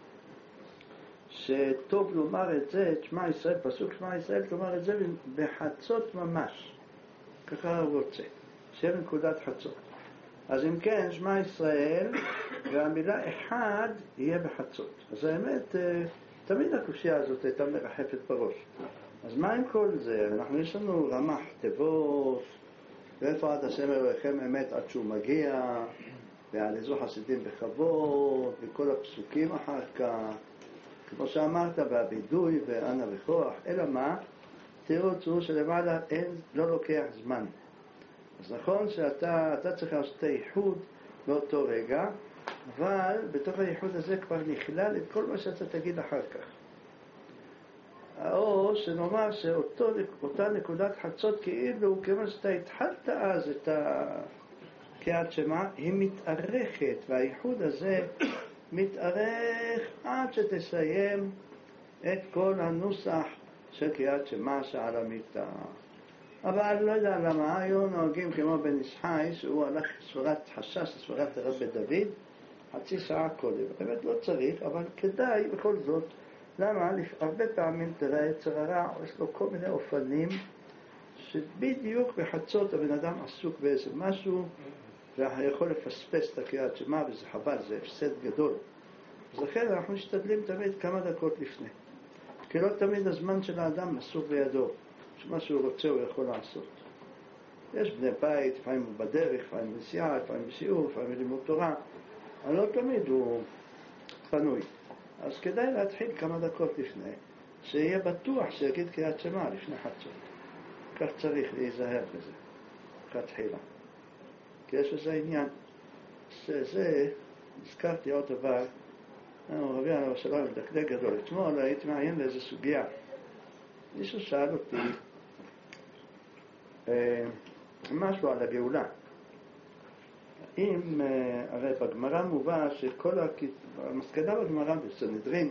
שטוב לומר את זה, את שמע ישראל, פסוק שמע ישראל, לומר את זה בחצות ממש. ככה הוא רוצה. שבע נקודת חצות. אז אם כן, שמע ישראל, והמילה אחד יהיה בחצות. אז האמת, תמיד הקושייה הזאת הייתה מרחפת בראש. אז מה עם כל זה? אנחנו יש לנו רמ"ח תיבות, ואיפה עד השם אלוהיכם אמת עד שהוא מגיע, ועל איזו חסידים בכבוד, וכל הפסוקים אחר כך, כמו שאמרת, והבידוי ואנה וכוח, אלא מה? תראו, תראו שלמעלה אין, לא לוקח זמן. אז נכון שאתה אתה צריך לעשות את הייחוד באותו רגע, אבל בתוך הייחוד הזה כבר נכלל את כל מה שאתה תגיד אחר כך. או שנאמר שאותה נקודת חצות כאילו, כמו שאתה התחלת אז את הקריאת שמע, היא מתארכת, והייחוד הזה מתארך עד שתסיים את כל הנוסח של קריאת שמע שעל המיטה. אבל לא יודע למה, היו נוהגים כמו בן ישחי, שהוא הלך ספרת חשש, ספרת הרב דוד, חצי שעה קודם. באמת לא צריך, אבל כדאי בכל זאת למה? הרבה פעמים תראה יצר הרע, יש לו כל מיני אופנים שבדיוק בחצות הבן אדם עסוק באיזה משהו ויכול לפספס את הקריאת שמע, וזה חבל, זה הפסד גדול. אז לכן אנחנו משתדלים תמיד כמה דקות לפני, כי לא תמיד הזמן של האדם מסור בידו, שמה שהוא רוצה הוא יכול לעשות. יש בני בית, לפעמים הוא בדרך, לפעמים בנסיעה, לפעמים בשיעור, לפעמים בלימוד תורה, אבל לא תמיד הוא פנוי. אז כדאי להתחיל כמה דקות לפני, שיהיה בטוח שיגיד קריאת שמע לפני חצות. כך צריך להיזהר בזה, כתחילה. כי יש לזה עניין. שזה, הזכרתי עוד דבר, רבי עליו השלום, דקדק גדול. אתמול הייתי מעיין לאיזו סוגיה. מישהו שאל אותי, משהו על הגאולה. אם, הרי בגמרא מובא שכל המסקנה בגמרא בסנהדרין,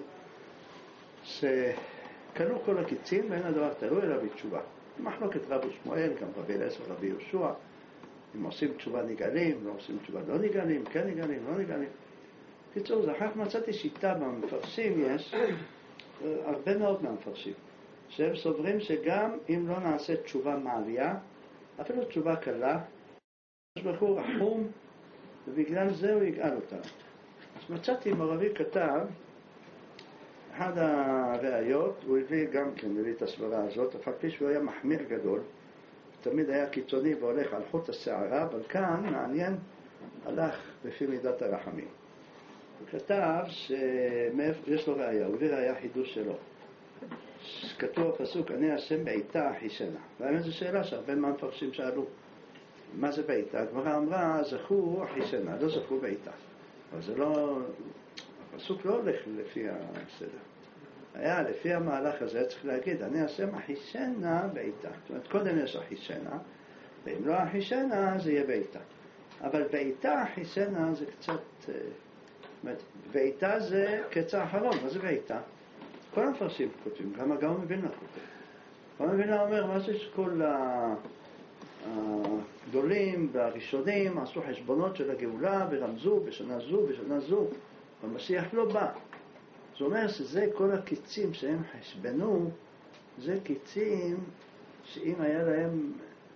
שקנו כל הקיצים ואין הדבר תלוי אלא בתשובה. מחלוקת רבי שמואל, גם רבי אליעזר ורבי יהושע, אם עושים תשובה נגאלים, לא עושים תשובה לא נגאלים, כן נגאלים, לא נגאלים. קיצור, זה אחר כך מצאתי שיטה במפרשים, יש הרבה מאוד מהמפרשים, שהם סוברים שגם אם לא נעשה תשובה מעלייה, אפילו תשובה קלה, יש בחור רחום, ובגלל זה הוא יגאל אותה. אז מצאתי מורבי כתב, אחד הראיות, הוא הביא גם כן, הביא את הסברה הזאת, אף על פי שהוא היה מחמיר גדול, תמיד היה קיצוני והולך על חוט השערה, אבל כאן, מעניין, הלך לפי מידת הרחמים. הוא כתב שיש לו ראיה, הוא הביא ראיה חידוש שלו. כתוב הפסוק, אני השם בעיתה אחישנה. והאמת זו שאלה שהרבה מהמפרשים שאלו, מה זה בעיתה? הגמרא אמרה, זכו אחישנה, לא זכו בעיתה. אבל זה לא, הפסוק לא הולך לפי הסדר. היה, לפי המהלך הזה צריך להגיד, אני השם אחישנה בעיתה. זאת אומרת, קודם יש אחישנה, ואם לא אחישנה זה יהיה בעיתה. אבל בעיתה אחישנה זה קצת, זאת אומרת, בעיתה זה קצה אחרון, מה זה בעיתה? כל המפרשים כותבים, גם הגאון מווילנה כותב. הגאון מווילנה אומר, מה זה שכל הגדולים והראשונים עשו חשבונות של הגאולה ורמזו בשנה זו, בשנה זו, והמשיח לא בא. זאת אומרת שזה כל הקיצים שהם חשבנו, זה קיצים שאם היה להם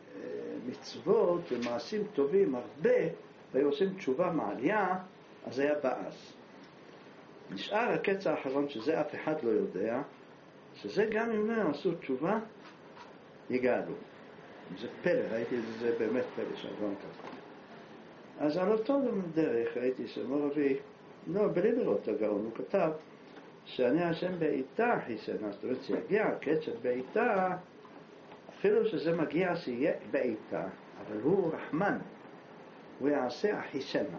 מצוות ומעשים טובים הרבה, והיו עושים תשובה מעלייה, אז היה באז. נשאר הקץ האחרון שזה אף אחד לא יודע, שזה גם אם לא עשו תשובה, יגאלו. זה פלא, ראיתי את זה באמת פלא שעברון כזה. אז על אותו דרך ראיתי שמור אבי, לא, בלי לראות הגאון, הוא כתב שאני השם בעיתה אחישנה, זאת אומרת שיגיע הקץ של בעיתה, אפילו שזה מגיע שיהיה בעיתה, אבל הוא רחמן, הוא יעשה אחישנה.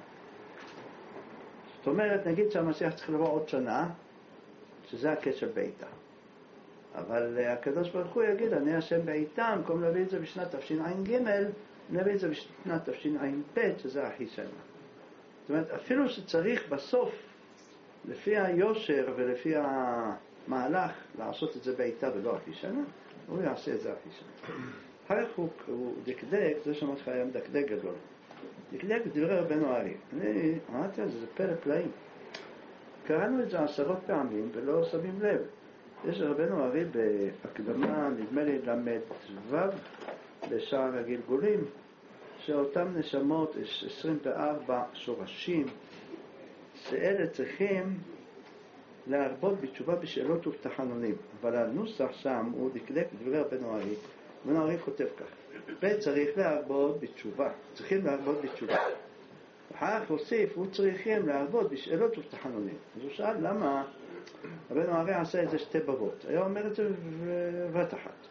זאת אומרת, נגיד שהמשיח צריך לבוא עוד שנה, שזה הקץ של בעיתה. אבל הקדוש ברוך הוא יגיד, אני השם בעיתה, במקום להביא את זה בשנת תשע"ג, נביא את זה בשנת תשע"ב, שזה אחישנה. זאת אומרת, אפילו שצריך בסוף, לפי היושר ולפי המהלך, לעשות את זה בעיתה ולא אחישנה, הוא יעשה את זה אחישנה. אחר כך הוא דקדק, זה שמות חיים דקדק גדול. דקדק בדברי רבנו ארי. אני אמרתי על זה, זה פלא פלאים. קראנו את זה עשרות פעמים ולא שמים לב. יש רבנו ארי בהקדמה, נדמה לי למד ו' בשער הגלגולים, שאותם נשמות, יש עשרים וארבע שורשים, שאלה צריכים להרבות בתשובה בשאלות ובתחנונים. אבל הנוסח שם הוא דקדק בדברי רבנו ארי. רבנו ארי כותב כך, וצריך להרבות בתשובה, צריכים להרבות בתשובה. אחר כך הוסיף, הוא צריכים להרבות בשאלות ובתחנונים. אז הוא שאל למה רבנו ארי עשה את זה שתי בבות. היה אומר את זה בבת אחת.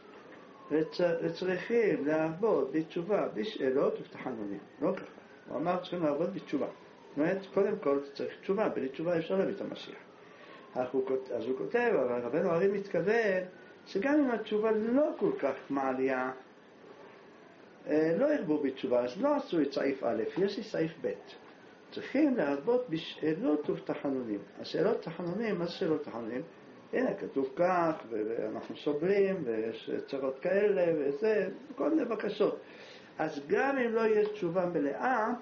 וצריכים להרבות בתשובה בשאלות ובתחנונים. לא ככה. הוא אמר צריכים להרבות בתשובה. זאת אומרת, קודם כל צריך תשובה, בלי תשובה אפשר להביא את המשיח. אז הוא כותב, אבל רבנו ארי מתכוון שגם אם התשובה לא כל כך מעלייה, לא הרבו בתשובה, אז לא עשו את סעיף א', יש לי סעיף ב'. צריכים להרבות בשאלות ובתחנונים. השאלות ובתחנונים, מה זה שאלות ובתחנונים? הנה, כתוב כך, ואנחנו סובלים, ויש צרות כאלה, וזה, כל מיני בקשות. אז גם אם לא יש תשובה מלאה,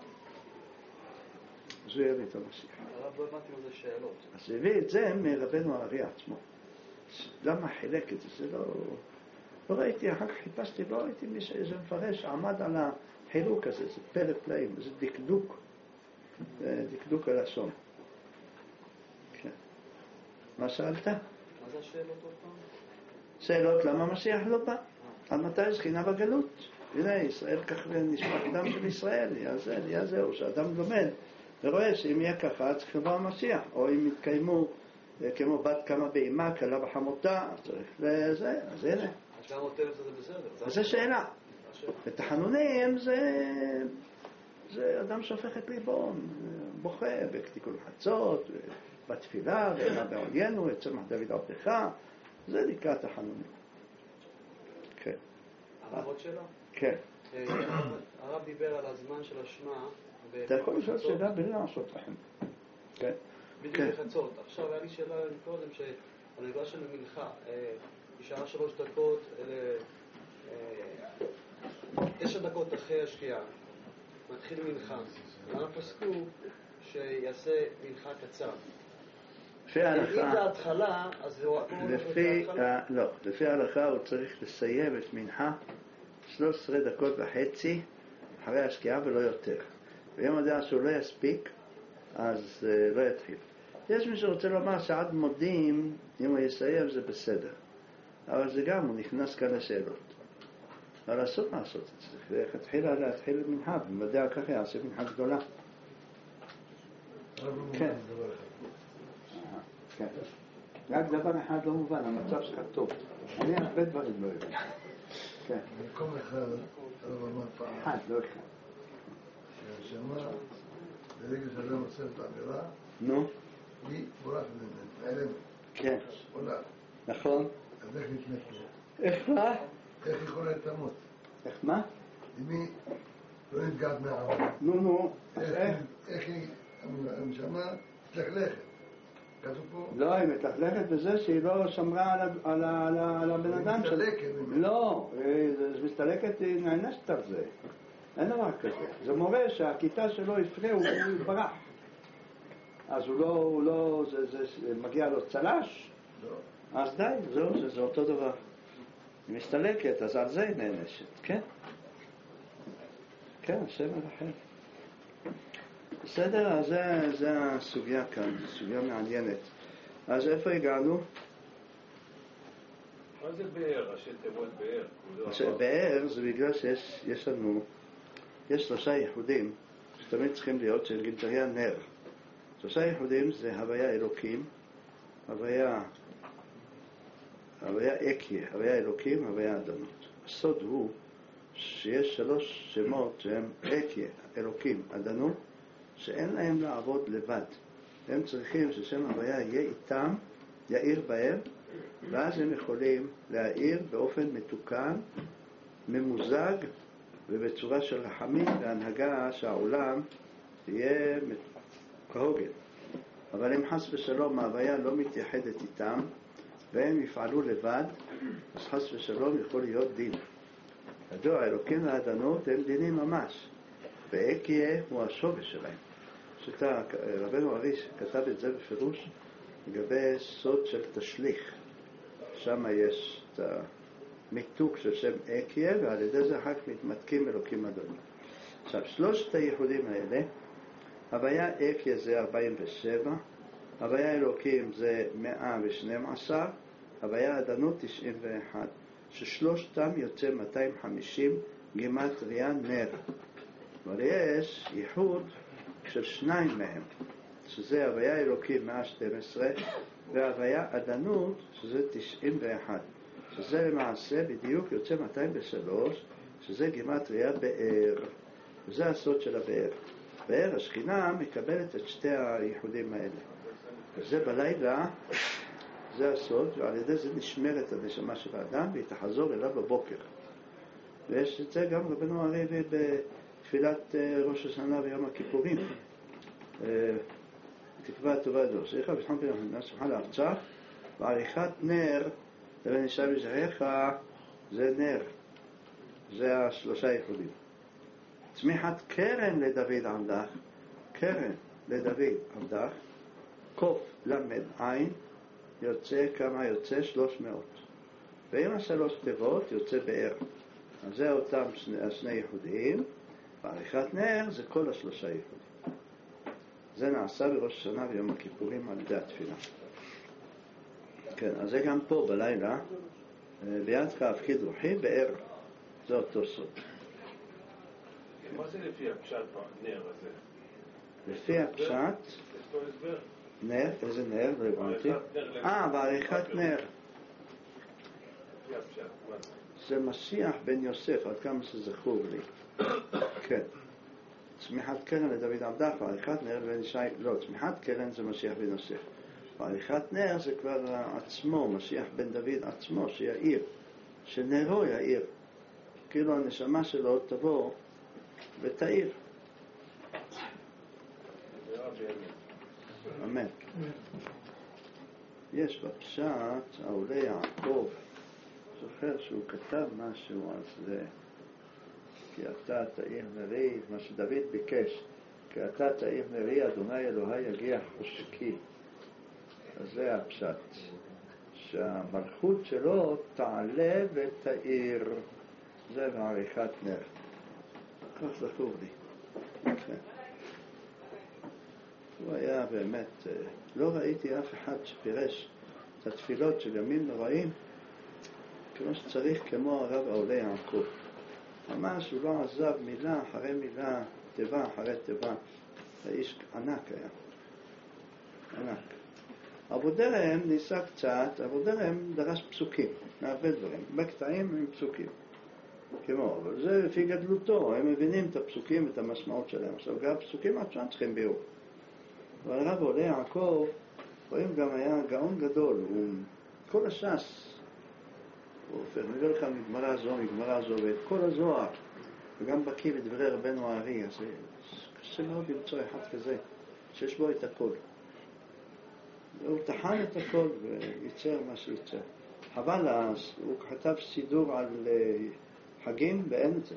אז הוא יביא את המשיח. הרב לא הבנתי לו זה שאלות. אז הביא את זה מרבנו ארי עצמו. למה חילק את זה? זה לא... לא ראיתי, אחר כך חיפשתי, לא ראיתי מי שזה מפרש שעמד על החילוק הזה, זה פלא פלאים, זה דקדוק, זה דקדוק הלשון. כן. מה שאלת? מה זה השאלות עוד פעם? שאלות למה משיח לא בא? על מתי זכינה בגלות? הנה, ישראל כך נשמע קדם של ישראל, יהיה זה, יהיה זהו, שאדם לומד ורואה שאם יהיה ככה, צריך לבוא המשיח, או אם יתקיימו כמו בת כמה באימה, קלה בחמותה, צריך לזה, אז הנה. אז למה אותם זה בסדר? אז זו שאלה. ותחנונים זה, זה אדם שהופך את ליבו, בוכה בתיקון חצות, בתפילה, ואינה בעוליינו, את צמח דוד עבדך, זה נקרא תחנונים. כן. הרב עוד שאלה? כן. הרב דיבר על הזמן של השמה. אתה יכול לשאול שאלה בלי לעשות לכם. כן. בדיוק בחצות. עכשיו היה לי שאלה קודם שהנגלה של המנחה, בשעה שלוש דקות, תשע דקות אחרי השקיעה, מתחיל מנחה. למה פסקו שיעשה מנחה קצר? לפי ההלכה... אם זה ההתחלה, אז הוא הכל הולך להתחלה? לא, לפי ההלכה הוא צריך לסיים את מנחה שלוש עשרה דקות וחצי אחרי השקיעה ולא יותר. ואם הוא יודע שהוא לא יספיק, אז uh, לא יתחיל. יש מי שרוצה לומר שעד מודים, אם הוא יסיים זה בסדר. אבל זה גם, הוא נכנס כאן לשאלות. אבל לעשות מה לעשות את זה. ואיך התחילה להתחיל מנחה, ומדע ככה יעשה מנחה גדולה. כן. כן. רק דבר אחד לא מובן, המצב שלך טוב. אני הרבה דברים לא יודע. כן. במקום אחד, הרב אמר פעם. אחד, לא אחד. שהשמה, ברגע שאדם עושה את העבירה, נו? היא בורחת ממנו. כן. עולה. נכון. אז איך נתמת לו? איך מה? איך יכולה לתמות? איך מה? אם היא לא נפגעת מהעבודה. נו נו. איך היא, הנשמה, תלכלכת. כתוב פה... לא, היא מתלכלכת בזה שהיא לא שמרה על הבן אדם שלה. היא מסתלקת. לא, היא מסתלקת, היא נענשת על זה. אין דבר כזה. זה מורה שהכיתה שלו הפריע, הוא ברח. אז הוא לא, הוא לא, זה, זה, זה מגיע לו צלש? לא. אז די, זהו, זה, זה אותו דבר. היא מסתלקת, אז על זה היא נענשת, כן? כן, השם מרחם. בסדר, אז זה, זה הסוגיה כאן, סוגיה מעניינת. אז איפה הגענו? מה זה באר? ראשי תיבות באר? באר זה בגלל שיש יש לנו, יש שלושה ייחודים שתמיד צריכים להיות של גילתריה נר. שלושה ייחודים זה הוויה אלוקים, הוויה, הוויה אקיה, הוויה אלוקים, הוויה אדנות. הסוד הוא שיש שלוש שמות שהם אקיה, אלוקים, אדנות, שאין להם לעבוד לבד. הם צריכים ששם הוויה יהיה איתם, יאיר בהם, ואז הם יכולים להאיר באופן מתוקן, ממוזג, ובצורה של רחמים והנהגה שהעולם תהיה כהוגן. אבל אם חס ושלום ההוויה לא מתייחדת איתם, והם יפעלו לבד, אז חס ושלום יכול להיות דין. ידוע, האלוקים והאדנות הם דינים ממש, ואקיה הוא השורש שלהם. שאתה, רבנו הריש כתב את זה בפירוש לגבי סוד של תשליך. שם יש את המיתוק של שם אקיה, ועל ידי זה אחר כך מתמתקים אלוקים אדונים. עכשיו, שלושת הייחודים האלה, הוויה אקיה זה ארבעים ושבע, הוויה אלוקים זה מאה ושתים עשרה, הוויה אדנות תשעים ואחת, ששלושתם יוצא מאתיים וחמישים גימטריה נר. אבל יש ייחוד של שניים מהם, שזה הוויה אלוקים מאה ושתים עשרה, וההוויה אדנות שזה תשעים ואחת, שזה למעשה בדיוק יוצא מאתיים ושלוש, שזה גימטריה באר. וזה הסוד של הבאר. באר השכינה מקבלת את שתי הייחודים האלה. וזה בלילה, זה הסוד, ועל ידי זה נשמרת הנשמה של האדם, והיא תחזור אליו בבוקר. ויש את זה גם רבנו הרבי בתפילת ראש השנה ויום הכיפורים. תקווה טובה דו. סליחה, בשלום פרח, סמכה לארצה, ועריכת נר, תראה נשאר בזרעך, זה נר. זה השלושה ייחודים. צמיחת קרן לדוד עמדך, קרן לדוד עמדך, קוף למד עין, יוצא כמה יוצא? שלוש מאות. ועם השלוש תיבות יוצא באר. אז זה אותם שני, השני ייחודיים. בעריכת נר זה כל השלושה ייחודים. זה נעשה בראש השנה ויום הכיפורים על ידי התפילה. כן, אז זה גם פה בלילה. בידך הפקיד רוחי באר. זה אותו סוד. מה זה לפי הפשט בנר הזה? לפי הפשט, יש פה הסבר? נר, איזה נר? לא הבנתי. אה, בעריכת נר. לפי הפשט, מה זה? זה משיח בן יוסף, עד כמה שזכור לי. כן. צמיחת קרן לדוד עבדך, בעריכת נר לבן ישי, לא, צמיחת קרן זה משיח בן יוסף. בעריכת נר זה כבר עצמו, משיח בן דוד עצמו, שיעיר, שנרו יעיר. כאילו הנשמה שלו תבוא ותעיר. אמן. יש בפשט, העולה יעקב, זוכר שהוא כתב משהו על זה, כי אתה תאיר נרי, מה שדוד ביקש, כי אתה תאיר נרי, אדוני אלוהי יגיע חושקי. אז זה הפשט, שהמלכות שלו תעלה ותאיר. זה בעריכת נר. כך זכור לי. כן. הוא היה באמת, לא ראיתי אף אחד שפירש את התפילות של ימים נוראים כמו שצריך, כמו הרב העולה יעקב. ממש הוא לא עזב מילה אחרי מילה, תיבה אחרי תיבה. האיש ענק היה. ענק. אבו דרם ניסה קצת, אבו דרם דרש פסוקים, מהרבה דברים, בקטעים עם פסוקים. כמו, אבל זה לפי גדלותו, הם מבינים את הפסוקים, את המשמעות שלהם. עכשיו, גם הפסוקים עצמם צריכים ביור. אבל הרב עולה יעקב, רואים גם היה גאון גדול, הוא, כל הש"ס, הוא הופך, מביא לך מגמרא זו, מגמרא זו, ואת כל הזוהר, וגם בקיא בדברי רבנו הארי, אז קשה מאוד למצוא אחד כזה, שיש בו את הכל. הוא תחן את הכל וייצר מה שייצר. חבל, אז הוא כתב סידור על חגים ואין את זה.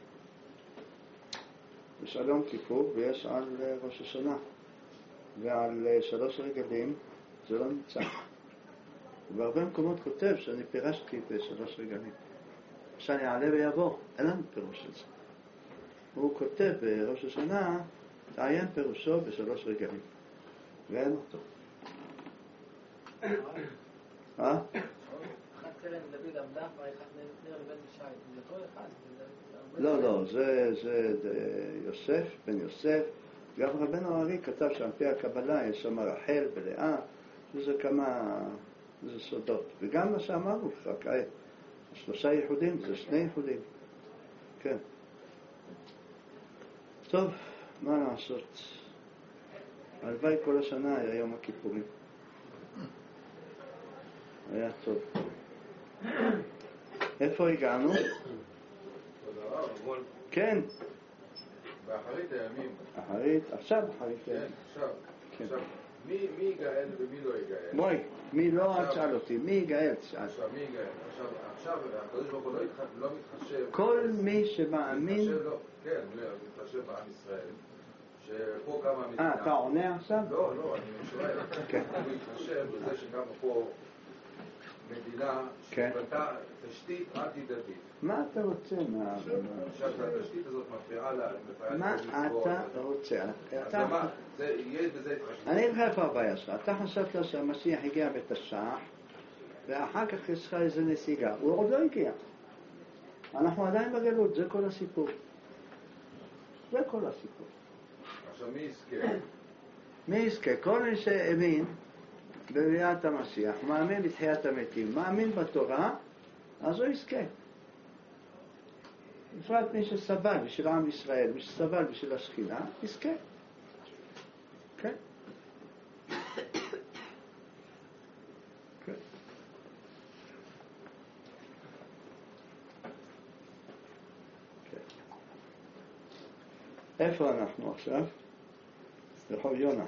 יש על יום כיפור ויש על ראש השנה. ועל שלוש רגלים זה לא נמצא. ובהרבה מקומות כותב שאני פירשתי בשלוש רגלים. שאני אעלה ויבוא, אין לנו פירוש של זה. הוא כותב בראש השנה, תעיין פירושו בשלוש רגלים. ואין אותו. אה? אחת קרן דוד עבדך ועריכת נר לבן ישי. זה כל אחד. לא, לא, זה יוסף, בן יוסף. גם רבנו הארי כתב שעל פי הקבלה יש שם רחל ולאה, וזה כמה, זה סודות. וגם מה שאמרנו כבר כעת, שלושה ייחודים, זה שני ייחודים. כן. טוב, מה לעשות? הלוואי כל השנה היה יום הכיפורים. היה טוב. איפה הגענו? כן. באחרית הימים. אחרית, עכשיו אחרית הימים. כן, עכשיו. עכשיו, מי יגאל ומי לא יגאל? בואי, מי לא, אל תשאל אותי, מי יגאל? עכשיו, מי יגאל? עכשיו, הקדוש ברוך הוא לא מתחשב. כל מי שמאמין... כן, מתחשב בעם ישראל, שפה כמה מדינה... אה, אתה עונה עכשיו? לא, לא, אני שואל. הוא מתחשב בזה שגם פה מדינה שבנתה תשתית אנטי-דתית. מה אתה רוצה? עכשיו, התשתית הזאת מפריעה לה... מה אתה רוצה? אז מה, יש בזה התחשבות? אני אגיד לך איפה הבעיה שלך. אתה חשבת שהמשיח הגיע בתש"ח, ואחר כך יש לך איזו נסיגה. הוא עוד לא הגיע. אנחנו עדיין בגלות, זה כל הסיפור. זה כל הסיפור. עכשיו, מי יזכה? מי יזכה? כל מי שהאמין בביאת המשיח, מאמין בתחיית המתים, מאמין בתורה, אז הוא יזכה. בפרט מי שסבל בשביל עם ישראל, מי שסבל בשביל השכינה, יזכה. כן? כן. איפה אנחנו עכשיו? רחוב יונה.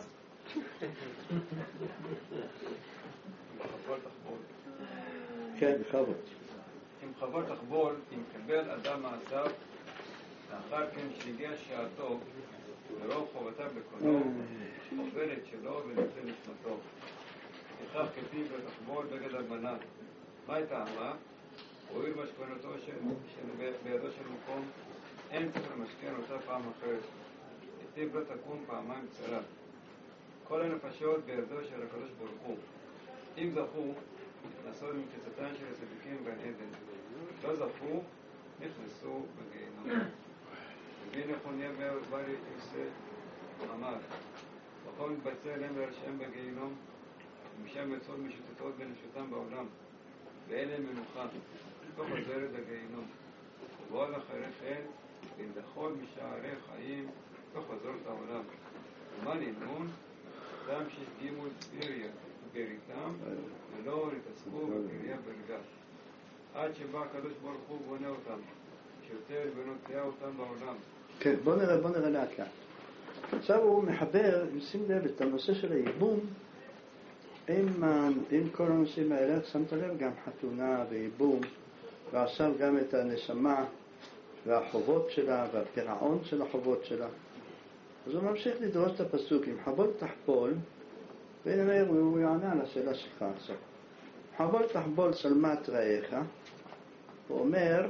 כן, בכבוד. אם חבול תחבול, אם קבל אדם מעשיו, לאחר כן שהגיע שעתו, ורוב חובותיו בקונו, חובלת שלו ונושא נשמתו. לכך כתיב ותחבול בגד אלמנה. מה הייתה טעמה? הואיל משכנותו בידו של מקום, אין צריך למשכן אותה פעם אחרת. כתיב לא תקום פעמיים צרה. כל הנפשות בידו של הקדוש ברוך הוא. אם זכו, נכנסו למקצתן של הצדיקים גן עדן. לא זכו, נכנסו בגיהנום. ובין יכוניה בא ליוסף, אמר, וכל מתבצע אליהם לרשם בגיהנום, ומשם יצאו משוטטות בנפשותם בעולם, ואין להם מנוחה, לא חוזרת לגיהנום. ובעוד אחרי כן, אם לכל משערי חיים, לא חוזרות לעולם. ומה נמנון? אדם שהשגימו את בריתם, ולא נתעסקו בקריה ברגע. עד שבא הקדוש ברוך הוא בונה אותם, שיותר ונוטע אותם בעולם. כן, בוא נראה, בוא נראה לאט לאט. עכשיו הוא מחבר, שים לב, את הנושא של הייבום עם, עם כל הנושאים האלה. שמת לב גם חתונה וייבום, ועכשיו גם את הנשמה והחובות שלה והפירעון של החובות שלה. אז הוא ממשיך לדרוש את הפסוק, אם חבול תחבול, והנה הוא יענה על השאלה שלך עכשיו. חבול תחבול שלמת רעיך, הוא אומר,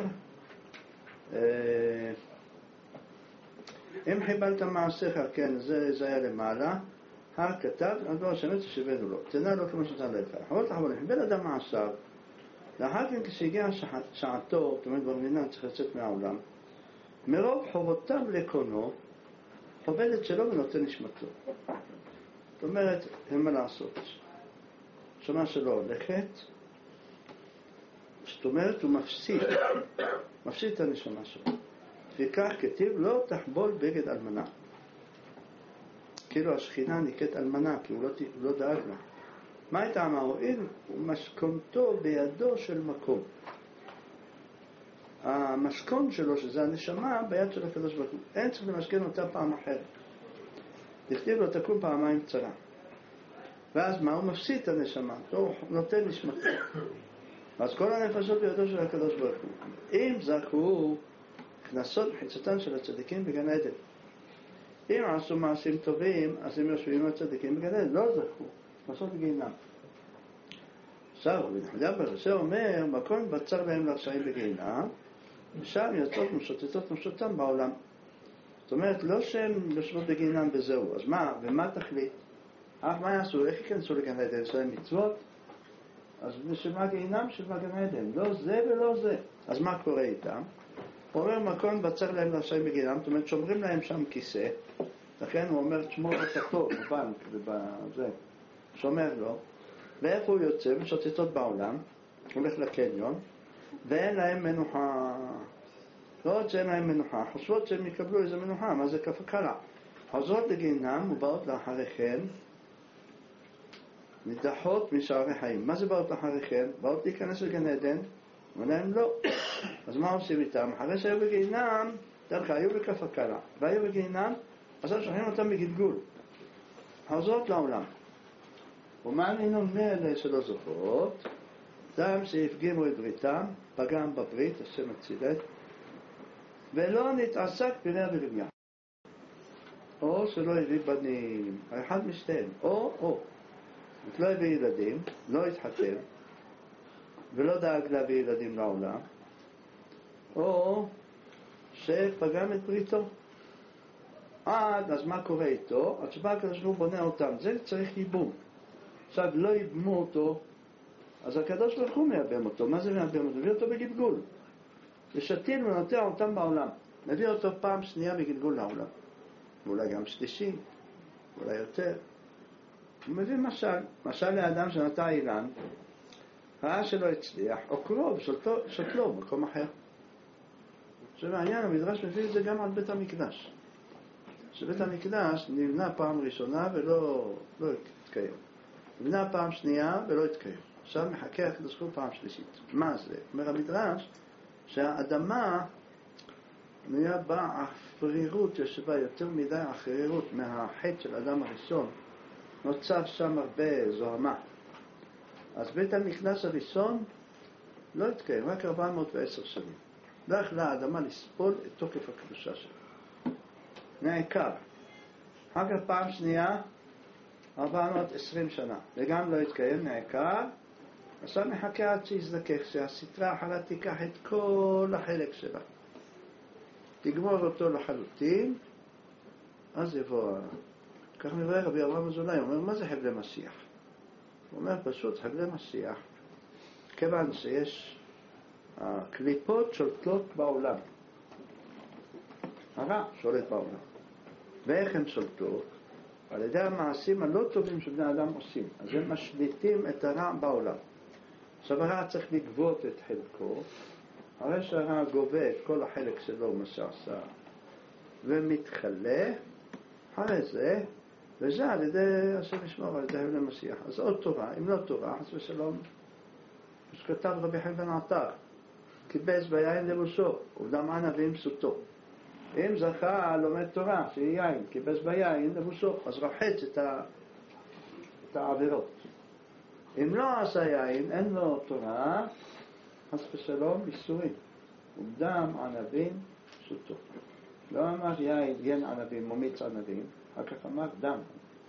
אם חיבלת מעשיך, כן, זה, זה היה למעלה, הר כתב, אז לא השמת ששבנו לו, תנה לו כמו שצריך לך. חבול תחבול, אם חיבל אדם מעשיו, לאחר כן כשהגיעה שעתו, זאת אומרת במדינה צריך לצאת מהעולם, מרוב חובותיו לקונו, חובד את שלו ונותן נשמתו. זאת אומרת, אין מה לעשות. שמה שלו הולכת, זאת אומרת, הוא מפסיד, מפסיד את הנשמה שלו. וכך כתיב, לא תחבול בגד אלמנה. כאילו השכינה נקראת אלמנה, כי הוא לא, הוא לא דאג לה. מה הייתה המהועיל? הוא משכונתו בידו של מקום. המשכון שלו, שזה הנשמה, ביד של הקדוש ברוך הוא. אין צריך למשכן אותה פעם אחרת. תכתיב לו תקום פעמיים צרה. ואז מה? הוא מפסיד את הנשמה, הוא נותן נשמתו. אז כל הנפשות בידו של הקדוש ברוך הוא. אם זכו כנסות בחיצתן של הצדיקים בגן עדן. אם עשו מעשים טובים, אז הם יושבים עם הצדיקים בגן עדן. לא זכו, כנסות בגיהנם. עכשיו, בנחמיה ברשע אומר, מקום בצר להם לרשעים בגיהנם, ושם יוצאות משוטטות נפשותם בעולם. זאת אומרת, לא שהם יושבות בגיהנם וזהו. אז מה? ומה תחליט? אך מה יעשו? איך ייכנסו לגן עדן? יש להם מצוות? אז בשביל מה גיהנם? בשביל מה גן עדן? לא זה ולא זה. אז מה קורה איתם? הוא אומר, מקום בצר להם לרשעים בגיהנם, זאת אומרת, שומרים להם שם כיסא, לכן הוא אומר, שמור את הכל, בבנק ובזה, שומר לו, ואיפה הוא יוצא? משוטטות בעולם, הולך לקניון, ואין להם מנוחה. לא עוד שאין להם מנוחה, חושבות שהם יקבלו איזה מנוחה, מה זה כף הקלה. חוזרות לגיהנם ובאות לאחרי כן, נידחות משערי חיים. מה זה באות לאחרי כן? באות להיכנס לגן עדן, אבל הם לא. אז מה עושים איתם? אחרי שהיו בגיהנם, דרך היו בכף הקלה, והיו בגיהנם, אז שולחים אותם בגלגול. חוזרות לעולם. ומה נינון מאלה שלא זוכרות? דם שהפגימו את בריתם, פגם בברית, השם הצילת, ולא נתעסק פריה ולביה. או שלא הביא בנים, אחד משתיהם, או, או. לא הביא ילדים, לא התחתן, ולא דאג להביא ילדים לעולם, או שפגם את בריתו. עד, אז מה קורה איתו? עד שבא הקדוש ברוך הוא בונה אותם, זה צריך ייבום. עכשיו לא ייבמו אותו, אז הקדוש ברוך הוא מייבם אותו. מה זה מייבם אותו? מביא אותו בגלגול. ושתיל ונוטע אותם בעולם. מביא אותו פעם שנייה בגלגול לעולם. ואולי גם שלישי, אולי יותר. הוא מביא משל, משל לאדם שנטע אילן, ראה שלא הצליח, או קרוב, שתלו במקום אחר. שמעניין, המדרש מביא את זה גם על בית המקדש. שבית המקדש נבנה פעם ראשונה ולא לא התקיים. נבנה פעם שנייה ולא התקיים. עכשיו מחכה הקדוש ברוך הוא פעם שלישית. מה זה? אומר המדרש שהאדמה נהיה בה החרירות, יש בה יותר מדי החרירות מהחטא של האדם הראשון. נוצר שם הרבה זוהמה. אז בית המקדש הראשון לא התקיים, רק ארבע מאות ועשר שנים. לא יכלה האדמה לסבול את תוקף הקדושה שלה. נעקר. אחר כך פעם שנייה ארבע מאות ועשרים שנה, וגם לא יתקיים נעקר, עכשיו מחכה עד שיזדכך, שהסטרה אחלה תיקח את כל החלק שלה, תגמור אותו לחלוטין, אז יבוא, כך נראה רבי אברהם אזולאי, הוא אומר, מה זה חבלי משיח? הוא אומר פשוט, חבלי משיח, כיוון שיש הקליפות שולטות בעולם, הרע שולט בעולם. ואיך הן שולטות? על ידי המעשים הלא טובים שבני אדם עושים. אז הם משליטים את הרע בעולם. עכשיו הרע צריך לגבות את חלקו, הרי שהרע גובה את כל החלק שלו מה שעשה, ומתחלה אחרי זה, וזה על ידי השם ישמור, על ידי חבלי משיח. אז עוד תורה, אם לא תורה, חס ושלום, שכתב רבי חיים בן עטר, קיבץ ביין לבושו, ודם ענבים סוטו. אם זכה לומד תורה, שיהיה יין, קיבץ ביין לבושו, אז רחץ את, ה... את העבירות. אם לא עשה יין, אין לו תורה, חס ושלום, איסורים. ודם ענבים סוטו. לא אמר יין, ין ענבים, מומיץ ענבים, אחר כך אמר דם.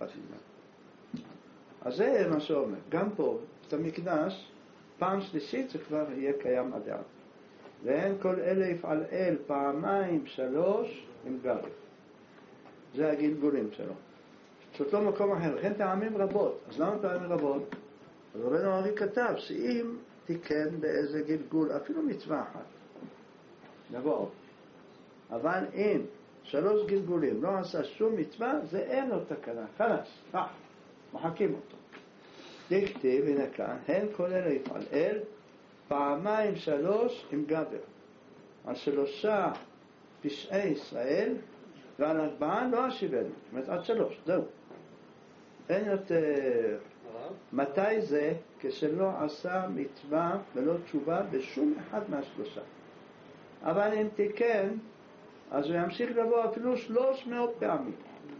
אז זה מה שאומר. גם פה, את המקדש, פעם שלישית זה כבר יהיה קיים עד אז. ואין כל אלה יפעל אל פעמיים שלוש עם גבי. זה הגלגולים שלו. זאת לא מקום אחר. לכן טעמים רבות. אז למה טעמים רבות? אז רבנו ארי כתב שאם תיקן באיזה גלגול, אפילו מצווה אחת, נבוא. אבל אם שלוש גלגולים לא עשה שום מצווה, זה אין לו תקנה. חלש, רח. מחקים אותו. דכתיב, הנה כאן, הן כל אלה יפעל אל פעמיים שלוש עם גבר. על שלושה פשעי ישראל ועל ארבעה לא אשיבנו. זאת אומרת עד שלוש, זהו. אין יותר. מתי זה? כשלא עשה מצווה ולא תשובה בשום אחד מהשלושה. אבל אם תיקן, אז הוא ימשיך לבוא אפילו שלוש מאות פעמים.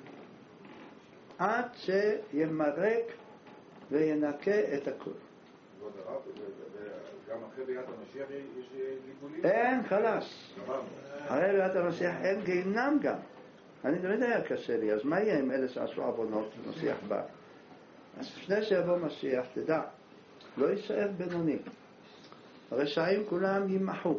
עד שימרק וינקה את הכל. גם אחרי ביאת המשיח יש גלגולים? אין, חלש. אחרי ביאת המשיח אין גיהנם גם. אני תמיד היה קשה לי, אז מה יהיה עם אלה שעשו עוונות ומשיח בא? אז לפני שיבוא משיח, תדע, לא יישאר בינוני. הרשעים כולם יימחו.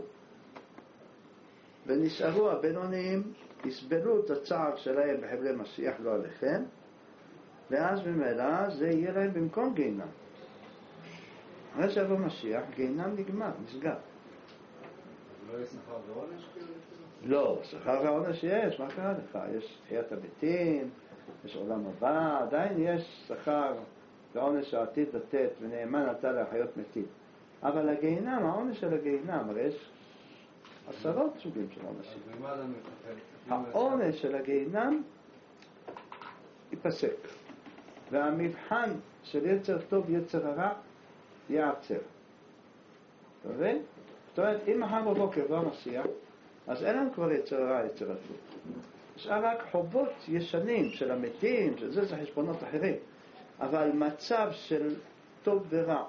ונשארו הבינוניים, יסבלו את הצער שלהם בחבלי משיח, לא עליכם, ואז במילא זה יהיה להם במקום גיהנם. אחרי שיבוא משיח, גיהנם נגמר, נסגר. לא יהיה שכר ועונש? לא, שכר ועונש יש, מה קרה לך? יש תחיית המתים, יש עולם הבא, עדיין יש שכר ועונש העתיד לתת, ונאמן אתה להחיות מתים. אבל הגיהנם, העונש של הגיהנם, הרי יש עשרות סוגים של עונשים. העונש של הגיהנם ייפסק. והמבחן של יצר טוב, יצר הרע, יעצר. אתה מבין? זאת אומרת, אם מחר בבוקר בא משיח, אז אין לנו כבר יצר הרע, יצר הטוב. נשאר רק חובות ישנים של המתים, של זה, זה חשבונות אחרים. אבל מצב של טוב ורע,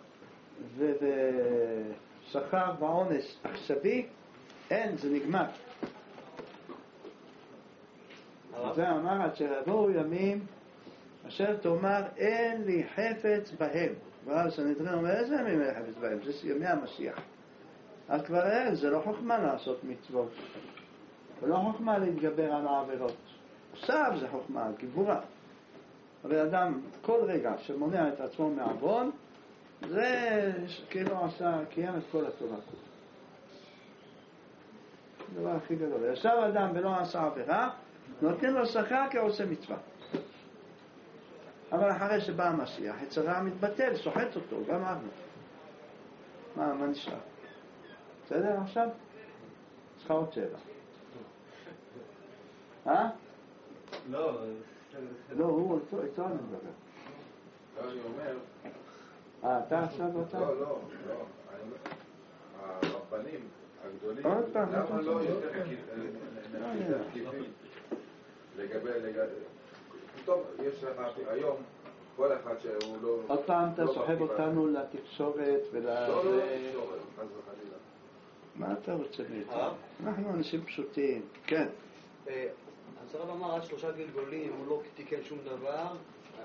ושכר ועונש עכשווי, אין, זה נגמר. זה אמר עד שיבואו ימים אשר תאמר אין לי חפץ בהם. ואז סנהדרין אומר איזה ימים אין לי חפץ בהם? זה ימי המשיח. אז כבר אין, זה לא חוכמה לעשות מצוות. ולא חוכמה להתגבר על העבירות. עכשיו זה חוכמה, גבורה. אבל אדם כל רגע שמונע את עצמו מעוון, זה כאילו עשה, קיים את כל התורה. זה הדבר הכי גדול. ישב אדם ולא עשה עבירה, נותנים לו שכר כעושה מצווה. אבל אחרי שבא המשיח, יצרה מתבטל, שוחט אותו, גם אבנו. מה, מה נשאר? בסדר עכשיו? צריכה עוד שאלה. אה? לא, לא, הוא איתו אני מדבר. לא, אני אומר... אה, אתה עכשיו ואתה? לא, לא, לא. הרבנים הגדולים, למה לא יותר תקיפים לגבי... טוב, יש לך היום כל אחד שהוא לא... עוד פעם אתה סוחב אותנו לתקשורת ול... לא, לא, לא תקשורת, חס וחלילה. מה אתה רוצה מאיתנו? אנחנו אנשים פשוטים, כן. אז הרב אמר עד שלושה גלגולים, הוא לא תיקן שום דבר,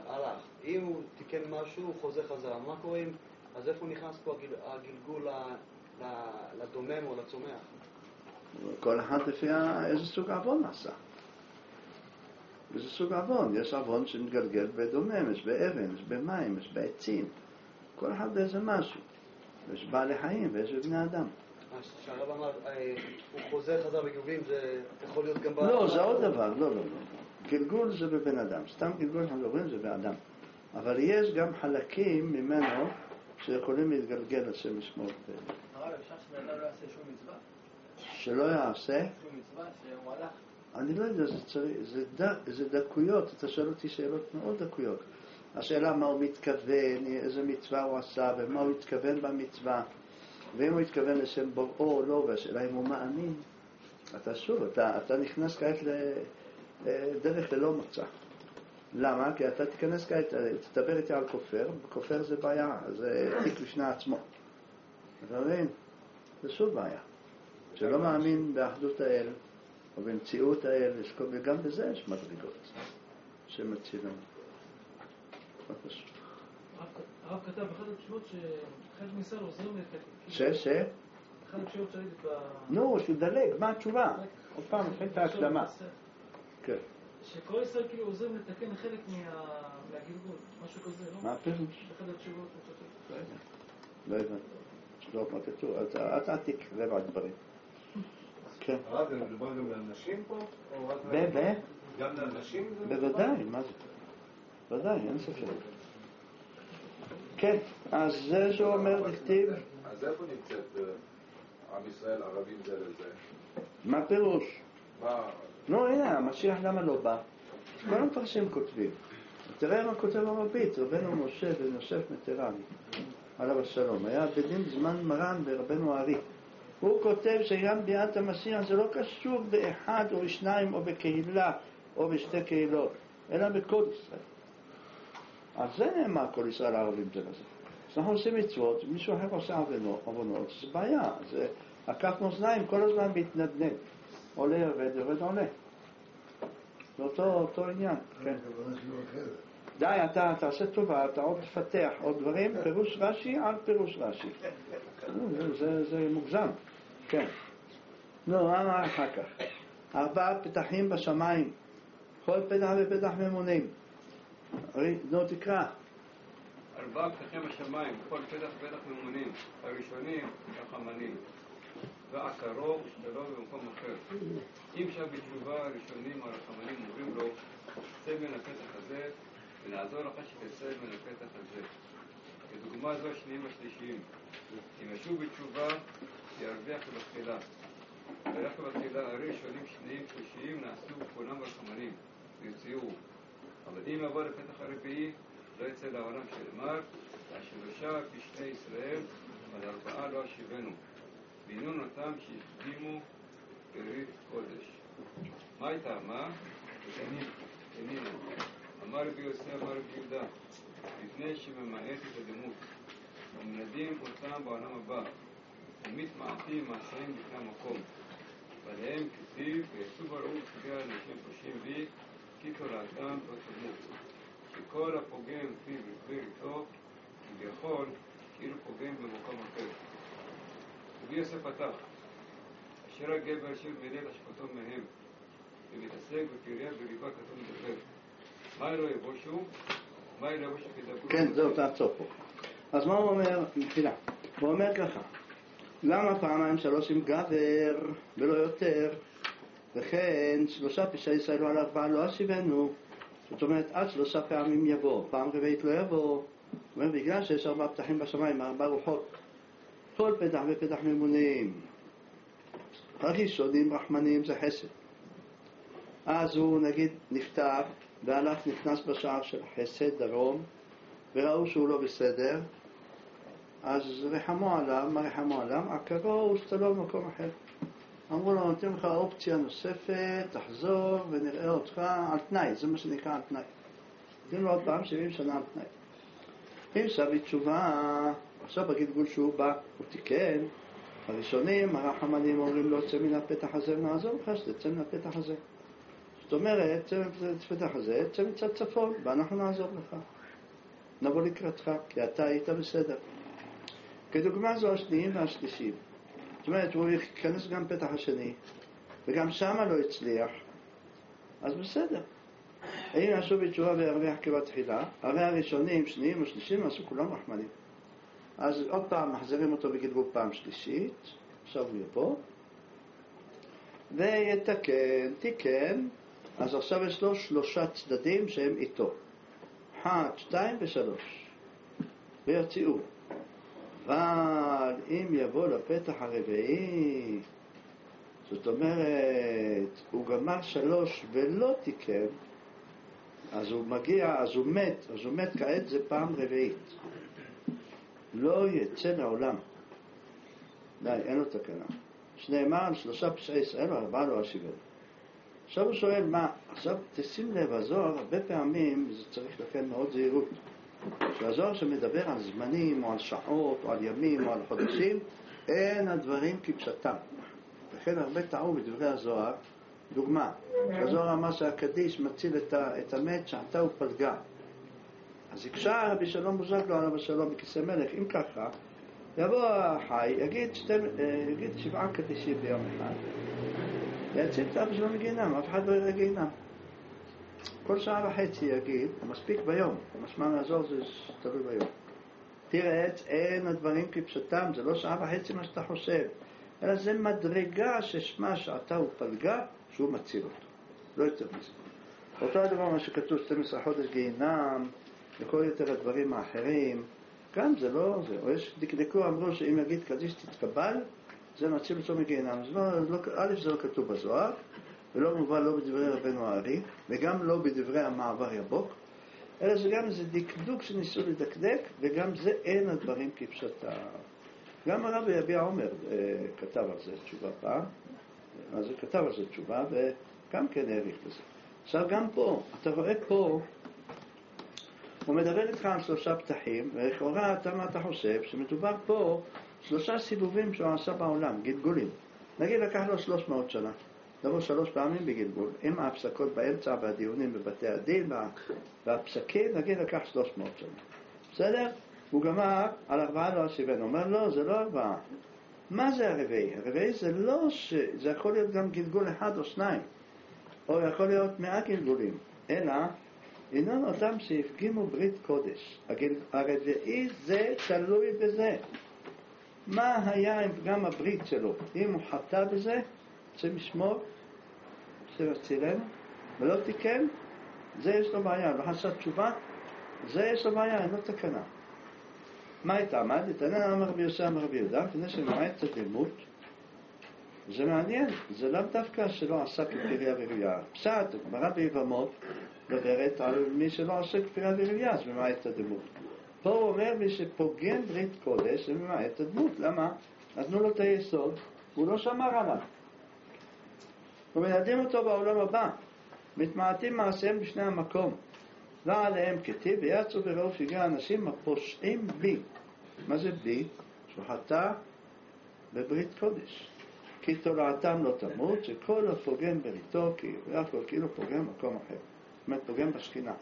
הלך. אם הוא תיקן משהו, הוא חוזר חזרה. מה קורה אם, אז איפה נכנס פה הגיל, הגלגול ל, ל, לדומם או לצומח? כל אחד לפי איזה סוג עוון עשה. איזה סוג עוון. יש עוון שמתגלגל בדומם, יש באבן, יש במים, יש בעצים. כל אחד באיזה משהו. יש בעלי חיים ויש בבני אדם. שהרב אמר, הוא חוזר חזר בגלגולים, זה יכול להיות גם... לא, זה עוד דבר, לא, לא, לא. גלגול זה בבן אדם, סתם גלגול אנחנו מדברים זה באדם. אבל יש גם חלקים ממנו שיכולים להתגלגל השם ישמור. הרב, אפשר שבן אדם לא יעשה שום מצווה? שלא יעשה? שום מצווה, שהוא הלך? אני לא יודע, זה, צריך, זה, דק, זה דקויות, אתה שואל אותי שאלות מאוד דקויות. השאלה מה הוא מתכוון, איזה מצווה הוא עשה ומה הוא התכוון במצווה. ואם הוא התכוון לשם בוראו או לא, והשאלה אם הוא מאמין, אתה שוב, אתה, אתה נכנס כעת לדרך ללא מוצא. למה? כי אתה תיכנס כעת, תדבר איתי על כופר, כופר זה בעיה, זה תיק לשני עצמו. אתה מבין? זה שוב בעיה. שלא מאמין באחדות האל, או במציאות האל, וגם בזה יש מדרגות שמצילים. מה פשוט? הרב כתב באחד התשובות שחלק מישראל עוזרים לתקן. ש? ש? באחד התשובות שראיתי ב... נו, שדלג, מה התשובה? עוד פעם, נתחיל את ההקדמה. כן. שכל ישראל כאילו עוזרים לתקן חלק מהגלגול, משהו כזה, לא? מה הפירוש? באחד התשובות. לא יודע. לא יודע. לא, מה כתוב? אז אל תקרב על דברים. כן. הרב, זה מדובר גם לאנשים פה? ב? ב? גם לאנשים? בוודאי, מה זה? בוודאי, אין ספק. כן, אז זה שהוא אומר לכתיב. אז איפה נמצאת עם ישראל, ערבים זה לזה? מה פירוש? מה? נו, הנה, המשיח למה לא בא? כל המפרשים כותבים. תראה מה כותב הרבית, רבנו משה בן יוסף מטרני, עליו השלום. היה בדין זמן מרן ברבנו הארי. הוא כותב שגם ביאת המשיח זה לא קשור באחד או בשניים או בקהילה או בשתי קהילות, אלא בכל ישראל. אז זה נאמר כל ישראל הערבים זה לזה. אז אנחנו עושים מצוות, מישהו אחר עושה עוונות, זה בעיה. זה הכף מאזניים כל הזמן מתנדנד. עולה יורד, יורד עולה. זה אותו, אותו עניין. כן. די, אתה תעשה טובה, אתה עוד תפתח עוד דברים, פירוש רש"י על פירוש רש"י. זה, זה מוגזם. כן. נו, מה אחר כך? ארבעה פתחים בשמיים. כל פתח ופתח ממונים. נו, תקרא. ארבעה פתחים בשמיים, כל פתח ופתח ממונים. הראשונים, החמנים. ועקרו ושתלו במקום אחר. אם שם בתשובה הראשונים הרחמנים אומרים לו, צא מן הפתח הזה ונעזור לך שתצא מן הפתח הזה. כדוגמה זו השניים השלישיים. אם ישוב בתשובה ירוויח בתחילה. וירוויח בתחילה הראשונים שניים שלישיים נעשו כולם רחמנים ויוציאו. אבל אם יבוא לפתח הרביעי לא יצא לעולם שנאמר, השלושה פשטי ישראל ועל ארבעה לא אשיבנו. בינון אותם שהקדימו ברית קודש. מה הייתה? מה? ותנינו. אמר רבי יוסף, אמר רבי יהודה, לפני שממעט את הדמות, ומנדים אותם בעולם הבא, ומתמעטים מעשיים לפני המקום. ועליהם כתיב, ויצאו בראו סוגי האנשים פושעים בי, כי תורתם לא תמות. שכל הפוגם פיו בריתו, כביכול, כאילו פוגם במקום אחר. רבי יוסף פתח, אשר הגבר אשר מליל השפטו מהם, ומתעסק בפריה בליבה כתוב מדבר. מה לא יבושו? מה לא יבושו כדברו? כן, זהו, תעצור פה. אז מה הוא אומר? מתחילה. הוא אומר ככה, למה פעמיים שלוש עם גבר ולא יותר? וכן שלושה פשעי ישראל על ארבעה לא אשיבנו. זאת אומרת, עד שלושה פעמים יבוא, פעם רביעית לא יבוא. הוא אומר, בגלל שיש ארבעה פתחים בשמיים, ארבעה רוחות. כל פתח ופתח ממונים. הראשונים רחמנים זה חסד. אז הוא נגיד נפטר והלך נכנס בשער של חסד דרום וראו שהוא לא בסדר, אז רחמו עליו. מה רחמו עליו? עקרו ושתלו במקום אחר. אמרו לו, נותנים לך אופציה נוספת, תחזור ונראה אותך על תנאי. זה מה שנקרא על תנאי. נותנים לו עוד פעם שבעים שנה על תנאי. אם שבי תשובה, עכשיו בגלגול שהוא בא, הוא תיקן. הראשונים, הרחמנים אומרים לו, צא מן הפתח הזה ונעזור לך שתצא מן הפתח הזה. זאת אומרת, תפתח הזה, צא מצד צפון, ואנחנו נעזור לך. נבוא לקראתך, כי אתה היית בסדר. כדוגמה זו השניים והשלישים. זאת אומרת, הוא ייכנס גם פתח השני, וגם שמה לא הצליח, אז בסדר. אם יעשו בתשובה וירוויח כבתחילה, הרי הראשונים, שניים ושלישים, עשו כולם רחמנים. אז עוד פעם מחזירים אותו בגלגול פעם שלישית, עכשיו הוא פה, ויתקן, תיקן, אז עכשיו יש לו שלושה צדדים שהם איתו. אחת, שתיים ושלוש. ויוציאו. אבל אם יבוא לפתח הרביעי, זאת אומרת, הוא גמר שלוש ולא תיקן, אז הוא מגיע, אז הוא מת, אז הוא מת כעת זה פעם רביעית. לא יצא לעולם. די, אין לו תקנה. שנאמר על שלושה פשעי ישראל וארבעה לא אשיבנו. עכשיו הוא שואל מה, עכשיו תשים לב, הזוהר הרבה פעמים זה צריך לכן מאוד זהירות. שהזוהר שמדבר על זמנים או על שעות או על ימים או על חודשים, אין הדברים כפשטם. לכן הרבה טעו בדברי הזוהר. דוגמה, הזוהר אמר שהקדיש מציל את, ה, את המת שעתה ופלגה. אז יקשה רבי שלום בוזגלו עליו השלום בכיסא מלך. אם ככה, יבוא החי, יגיד, שתי, יגיד שבעה קדישים ביום אחד, ויציל את אבא שלו מגיהנם, אף אחד לא יראה גיהנם. כל שעה וחצי יגיד, מספיק ביום, משמע מהזוהר זה תלוי ביום. תראה, אין הדברים כפשטם, זה לא שעה וחצי מה שאתה חושב, אלא זה מדרגה ששמה שעתה ופלגה, שהוא מציל אותו. לא יותר מזה. אותו הדבר מה שכתוב שתים עשרה חודש גיהנם, וכל יותר הדברים האחרים, כאן זה לא זה. או יש דקדקו אמרו שאם יגיד קדיש תתקבל, זה מציל אותו מגיהנם. לא, לא, א' זה לא כתוב בזוהר, ולא מובא לא בדברי רבנו הארי, וגם לא בדברי המעבר יבוק, אלא זה גם איזה דקדוק שניסו לדקדק, וגם זה אין הדברים כפשטם. גם הרבי יביע עומר כתב על זה תשובה פעם, אז הוא כתב על זה תשובה, וגם כן העריך בזה. עכשיו גם פה, אתה רואה פה, הוא מדבר איתך על שלושה פתחים, ולכאורה אתה מה אתה חושב? שמדובר פה שלושה סיבובים שהוא עשה בעולם, גלגולים. נגיד לקח לו שלוש מאות שנה, לבוא שלוש פעמים בגלגול, עם ההפסקות באמצע והדיונים בבתי הדין והפסקים, נגיד לקח שלוש מאות שנה. בסדר? הוא גמר על ארבעה לא אשיבנו. אומר לא, זה לא ארבעה. מה זה הרביעי? הרביעי זה לא ש... זה יכול להיות גם גלגול אחד או שניים, או יכול להיות מאה גלגולים, אלא אינם אותם שהפגימו ברית קודש. הגל... הרביעי זה תלוי בזה. מה היה עם פגם הברית שלו? אם הוא חטא בזה, צריך לשמור, שרצילנו, ולא תיקן, זה יש לו בעיה. לא חסת תשובה, זה יש לו בעיה, אין לו תקנה. מה הייתה עמד? תנא אמר רבי יוסי אמר רבי יהודה, תנא שמעט את הלימוד, זה מעניין, זה לאו דווקא שלא עשה כפריה וראויה. פשט, גמרא ביבמות, מדברת על מי שלא עשה כפריה וראויה, אז ממעט את הדמות. פה הוא אומר מי שפוגם ברית קודש, זה ממעט את הדמות. למה? נתנו לו את היסוד, הוא לא שמר עליו. ומיידים אותו בעולם הבא, מתמעטים מעשיהם בשני המקום. ועליהם כתיב, ויצאו ברוב פגעי האנשים הפושעים בי. מה זה בי? שהוא חטא בברית קודש. כי תולעתם לא תמות, שכל הפוגם בריתו, כי הוא יכול כאילו פוגם מקום אחר. זאת אומרת, פוגם בשכינה.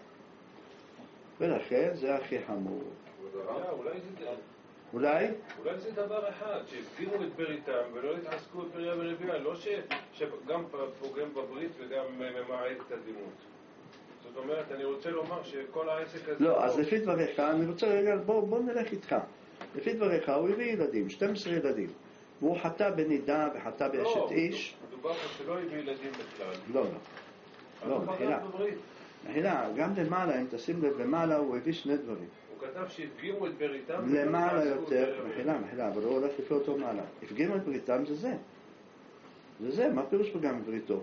ולכן זה הכי חמור. אולי זה... אולי? אולי זה דבר אחד, שהפגימו את בריתם ולא התעסקו בפריה ורבייה, לא שגם פוגם בברית וגם ממעט את הדימות. זאת אומרת, אני רוצה לומר שכל העסק הזה... לא, אז לפי דבריך, אני רוצה רגע, בוא, בוא נלך איתך. לפי דבריך, הוא הביא ילדים, שנים עשר ילדים. והוא חטא בנידה וחטא באשת איש. לא, מדובר פה שלא הביא ילדים בכלל. לא, לא. לא, מחילה. מחילה, גם למעלה, אם תשים לב למעלה, הוא הביא שני דברים. הוא כתב שהפגימו את בריתם... למעלה יותר, מחילה, מחילה, אבל הוא הולך לפי אותו מעלה. הפגימו את בריתם זה זה. זה זה, מה פירוש פגם בבריתו?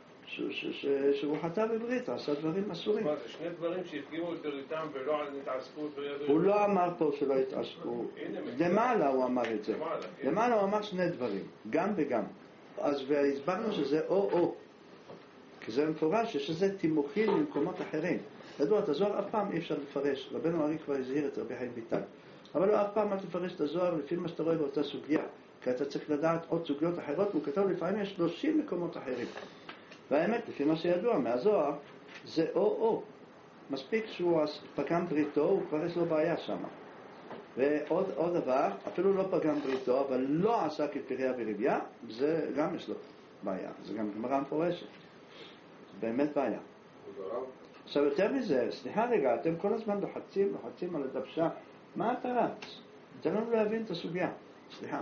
שהוא חטא בברית, עשה דברים אסורים. מה, זה שני דברים שהפגימו את בריתם ולא התעסקו בפריה ורבייה? הוא לא אמר פה שלא התעסקו. למעלה הוא אמר את זה. למעלה הוא אמר שני דברים, גם וגם. אז והסברנו שזה או-או. כי זה מפורש שזה תימוכים ממקומות אחרים. ידוע, את הזוהר אף פעם אי אפשר לפרש. רבנו ארי כבר הזהיר את רבי חיים ביטל. אבל לא אף פעם אל תפרש את הזוהר לפי מה שאתה רואה באותה סוגיה. כי אתה צריך לדעת עוד סוגיות אחרות, והוא כתב לפעמים יש שלושים מקומות אחרים. והאמת, לפי מה שידוע מהזוהר, זה או-או. מספיק שהוא פגם בריתו, הוא כבר יש לו בעיה שם. ועוד עוד דבר, אפילו לא פגם בריתו, אבל לא עשה כפריה ורבייה, זה גם יש לו בעיה. זה גם גמרא מפורשת. זה באמת בעיה. עכשיו יותר מזה, סליחה רגע, אתם כל הזמן לוחצים, לוחצים על הדבשה. מה אתה רץ? תן לנו להבין את הסוגיה. סליחה.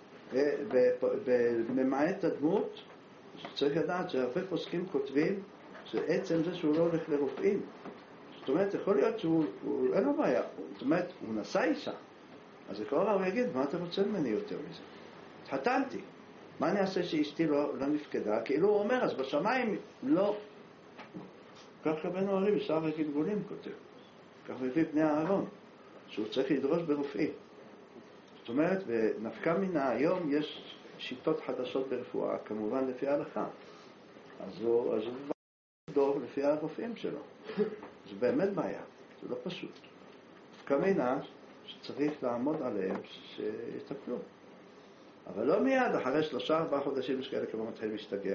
במעט הדמות, צריך לדעת שהרבה פוסקים כותבים שעצם זה שהוא לא הולך לרופאים. זאת אומרת, יכול להיות שהוא הוא, אין לו בעיה. זאת אומרת, הוא נשא אישה. אז לכאורה הוא יגיד, מה אתה רוצה ממני יותר מזה? התחתנתי. מה אני אעשה שאשתי לא, לא נפקדה? כאילו הוא אומר, אז בשמיים לא. כך רבנו הרי בשער הגלגולים כותב. כך מביא בני אהרון, שהוא צריך לדרוש ברופאים. זאת אומרת, בנפקא מינה היום יש שיטות חדשות ברפואה, כמובן לפי ההלכה. אז הוא, אז הוא דור לפי הרופאים שלו. זה באמת בעיה, זה לא פשוט. נפקא מינה שצריך לעמוד עליהם שיטפלו. אבל לא מיד, אחרי שלושה ארבעה חודשים יש כאלה כבר מתחילים להשתגע.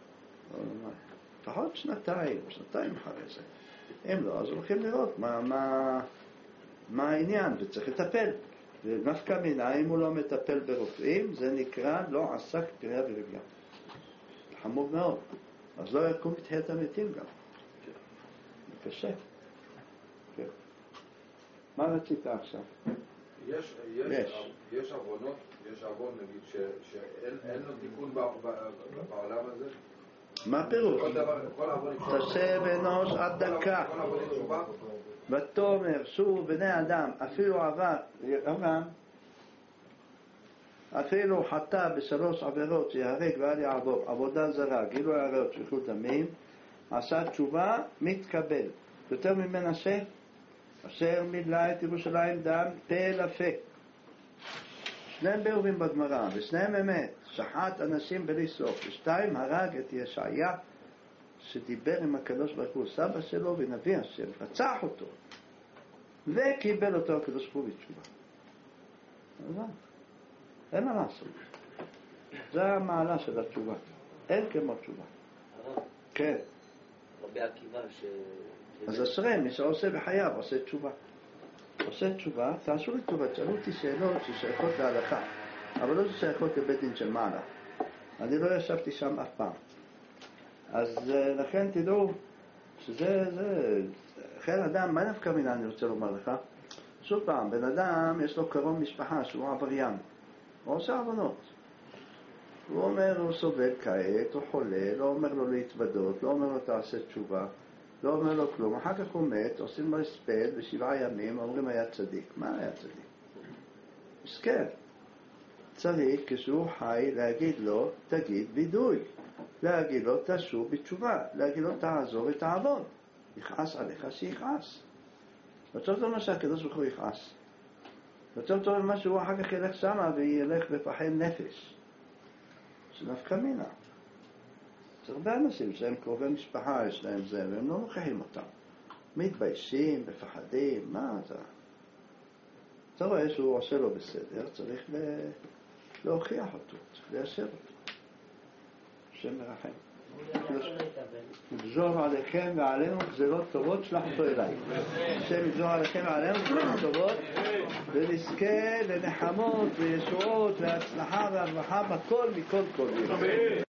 לפחות שנתיים, שנתיים אחרי זה. אם לא, אז הולכים לראות מה, מה, מה העניין, וצריך לטפל. ונפקא מינה, אם הוא לא מטפל ברופאים, זה נקרא לא עסק פריה ורבייה. חמור מאוד. אז לא יקום בתחיית המתים גם. זה קשה. כן. מה רצית עכשיו? יש, יש, יש. יש עוונות, יש עוון נגיד ש, שאין לו תיקון בעולם הזה? מה פירוש? תעשה בנוש עד דקה. ותאמר שוב בני אדם, אפילו עבר, גם אפילו חטא בשלוש עבירות שיהרג ואל יעבור, עבודה זרה, גילוי עריות, שפיכות דמים, עשה תשובה, מתקבל. יותר ממנשה, אשר מילא את ירושלים דם פה לפה. שניהם בירורים בגמרא, ושניהם אמת, שחט אנשים בלי סוף, ושתיים הרג את ישעיה שדיבר עם הקדוש ברוך הוא, סבא שלו ונביא השם, רצח אותו וקיבל אותו הקדוש ברוך הוא בתשובה. אין מה לעשות, זה המעלה של התשובה, אין כמו תשובה. כן, רבי עקיבא ש... אז אשרי מי שעושה בחייו עושה תשובה, עושה תשובה. תעשו לי תשובה, תשאלו אותי שאלות ששייכות להלכה, אבל לא שייכות לבית דין של מעלה. אני לא ישבתי שם אף פעם, אז לכן תדעו שזה, זה, אחר אדם, מה נפקא מינה אני רוצה לומר לך? שוב פעם, בן אדם יש לו קרוב משפחה שהוא עבריין, הוא עושה עוונות, הוא אומר הוא סובל כעת, הוא חולה, לא אומר לו להתוודות, לא אומר לו תעשה תשובה, לא אומר לו כלום, אחר כך הוא מת, עושים לו הספד בשבעה ימים, אומרים היה צדיק. מה היה צדיק? מסכן. צריך כשהוא חי להגיד לו תגיד וידוי, להגיד לו תשוב בתשובה, להגיד לו תעזור ותעבוד, יכעס עליך שיכעס. יותר טוב מה שהקדוש ברוך הוא יכעס, יותר טוב מה שהוא אחר כך ילך שמה וילך בפחי נפש. זה נפקא מינה. יש הרבה אנשים שהם קרובי משפחה, יש להם זה, והם לא מוכיחים אותם. מתביישים, מפחדים, מה אתה? אתה רואה שהוא עושה לו בסדר, צריך להוכיח אותו, צריך ליישר אותו. השם מרחם. יגזור עליכם ועלינו גזירות טובות, שלח אותו אליי. השם יגזור עליכם ועלינו גזירות טובות, ונזכה לנחמות וישועות והצלחה והרווחה בכל מכל כל.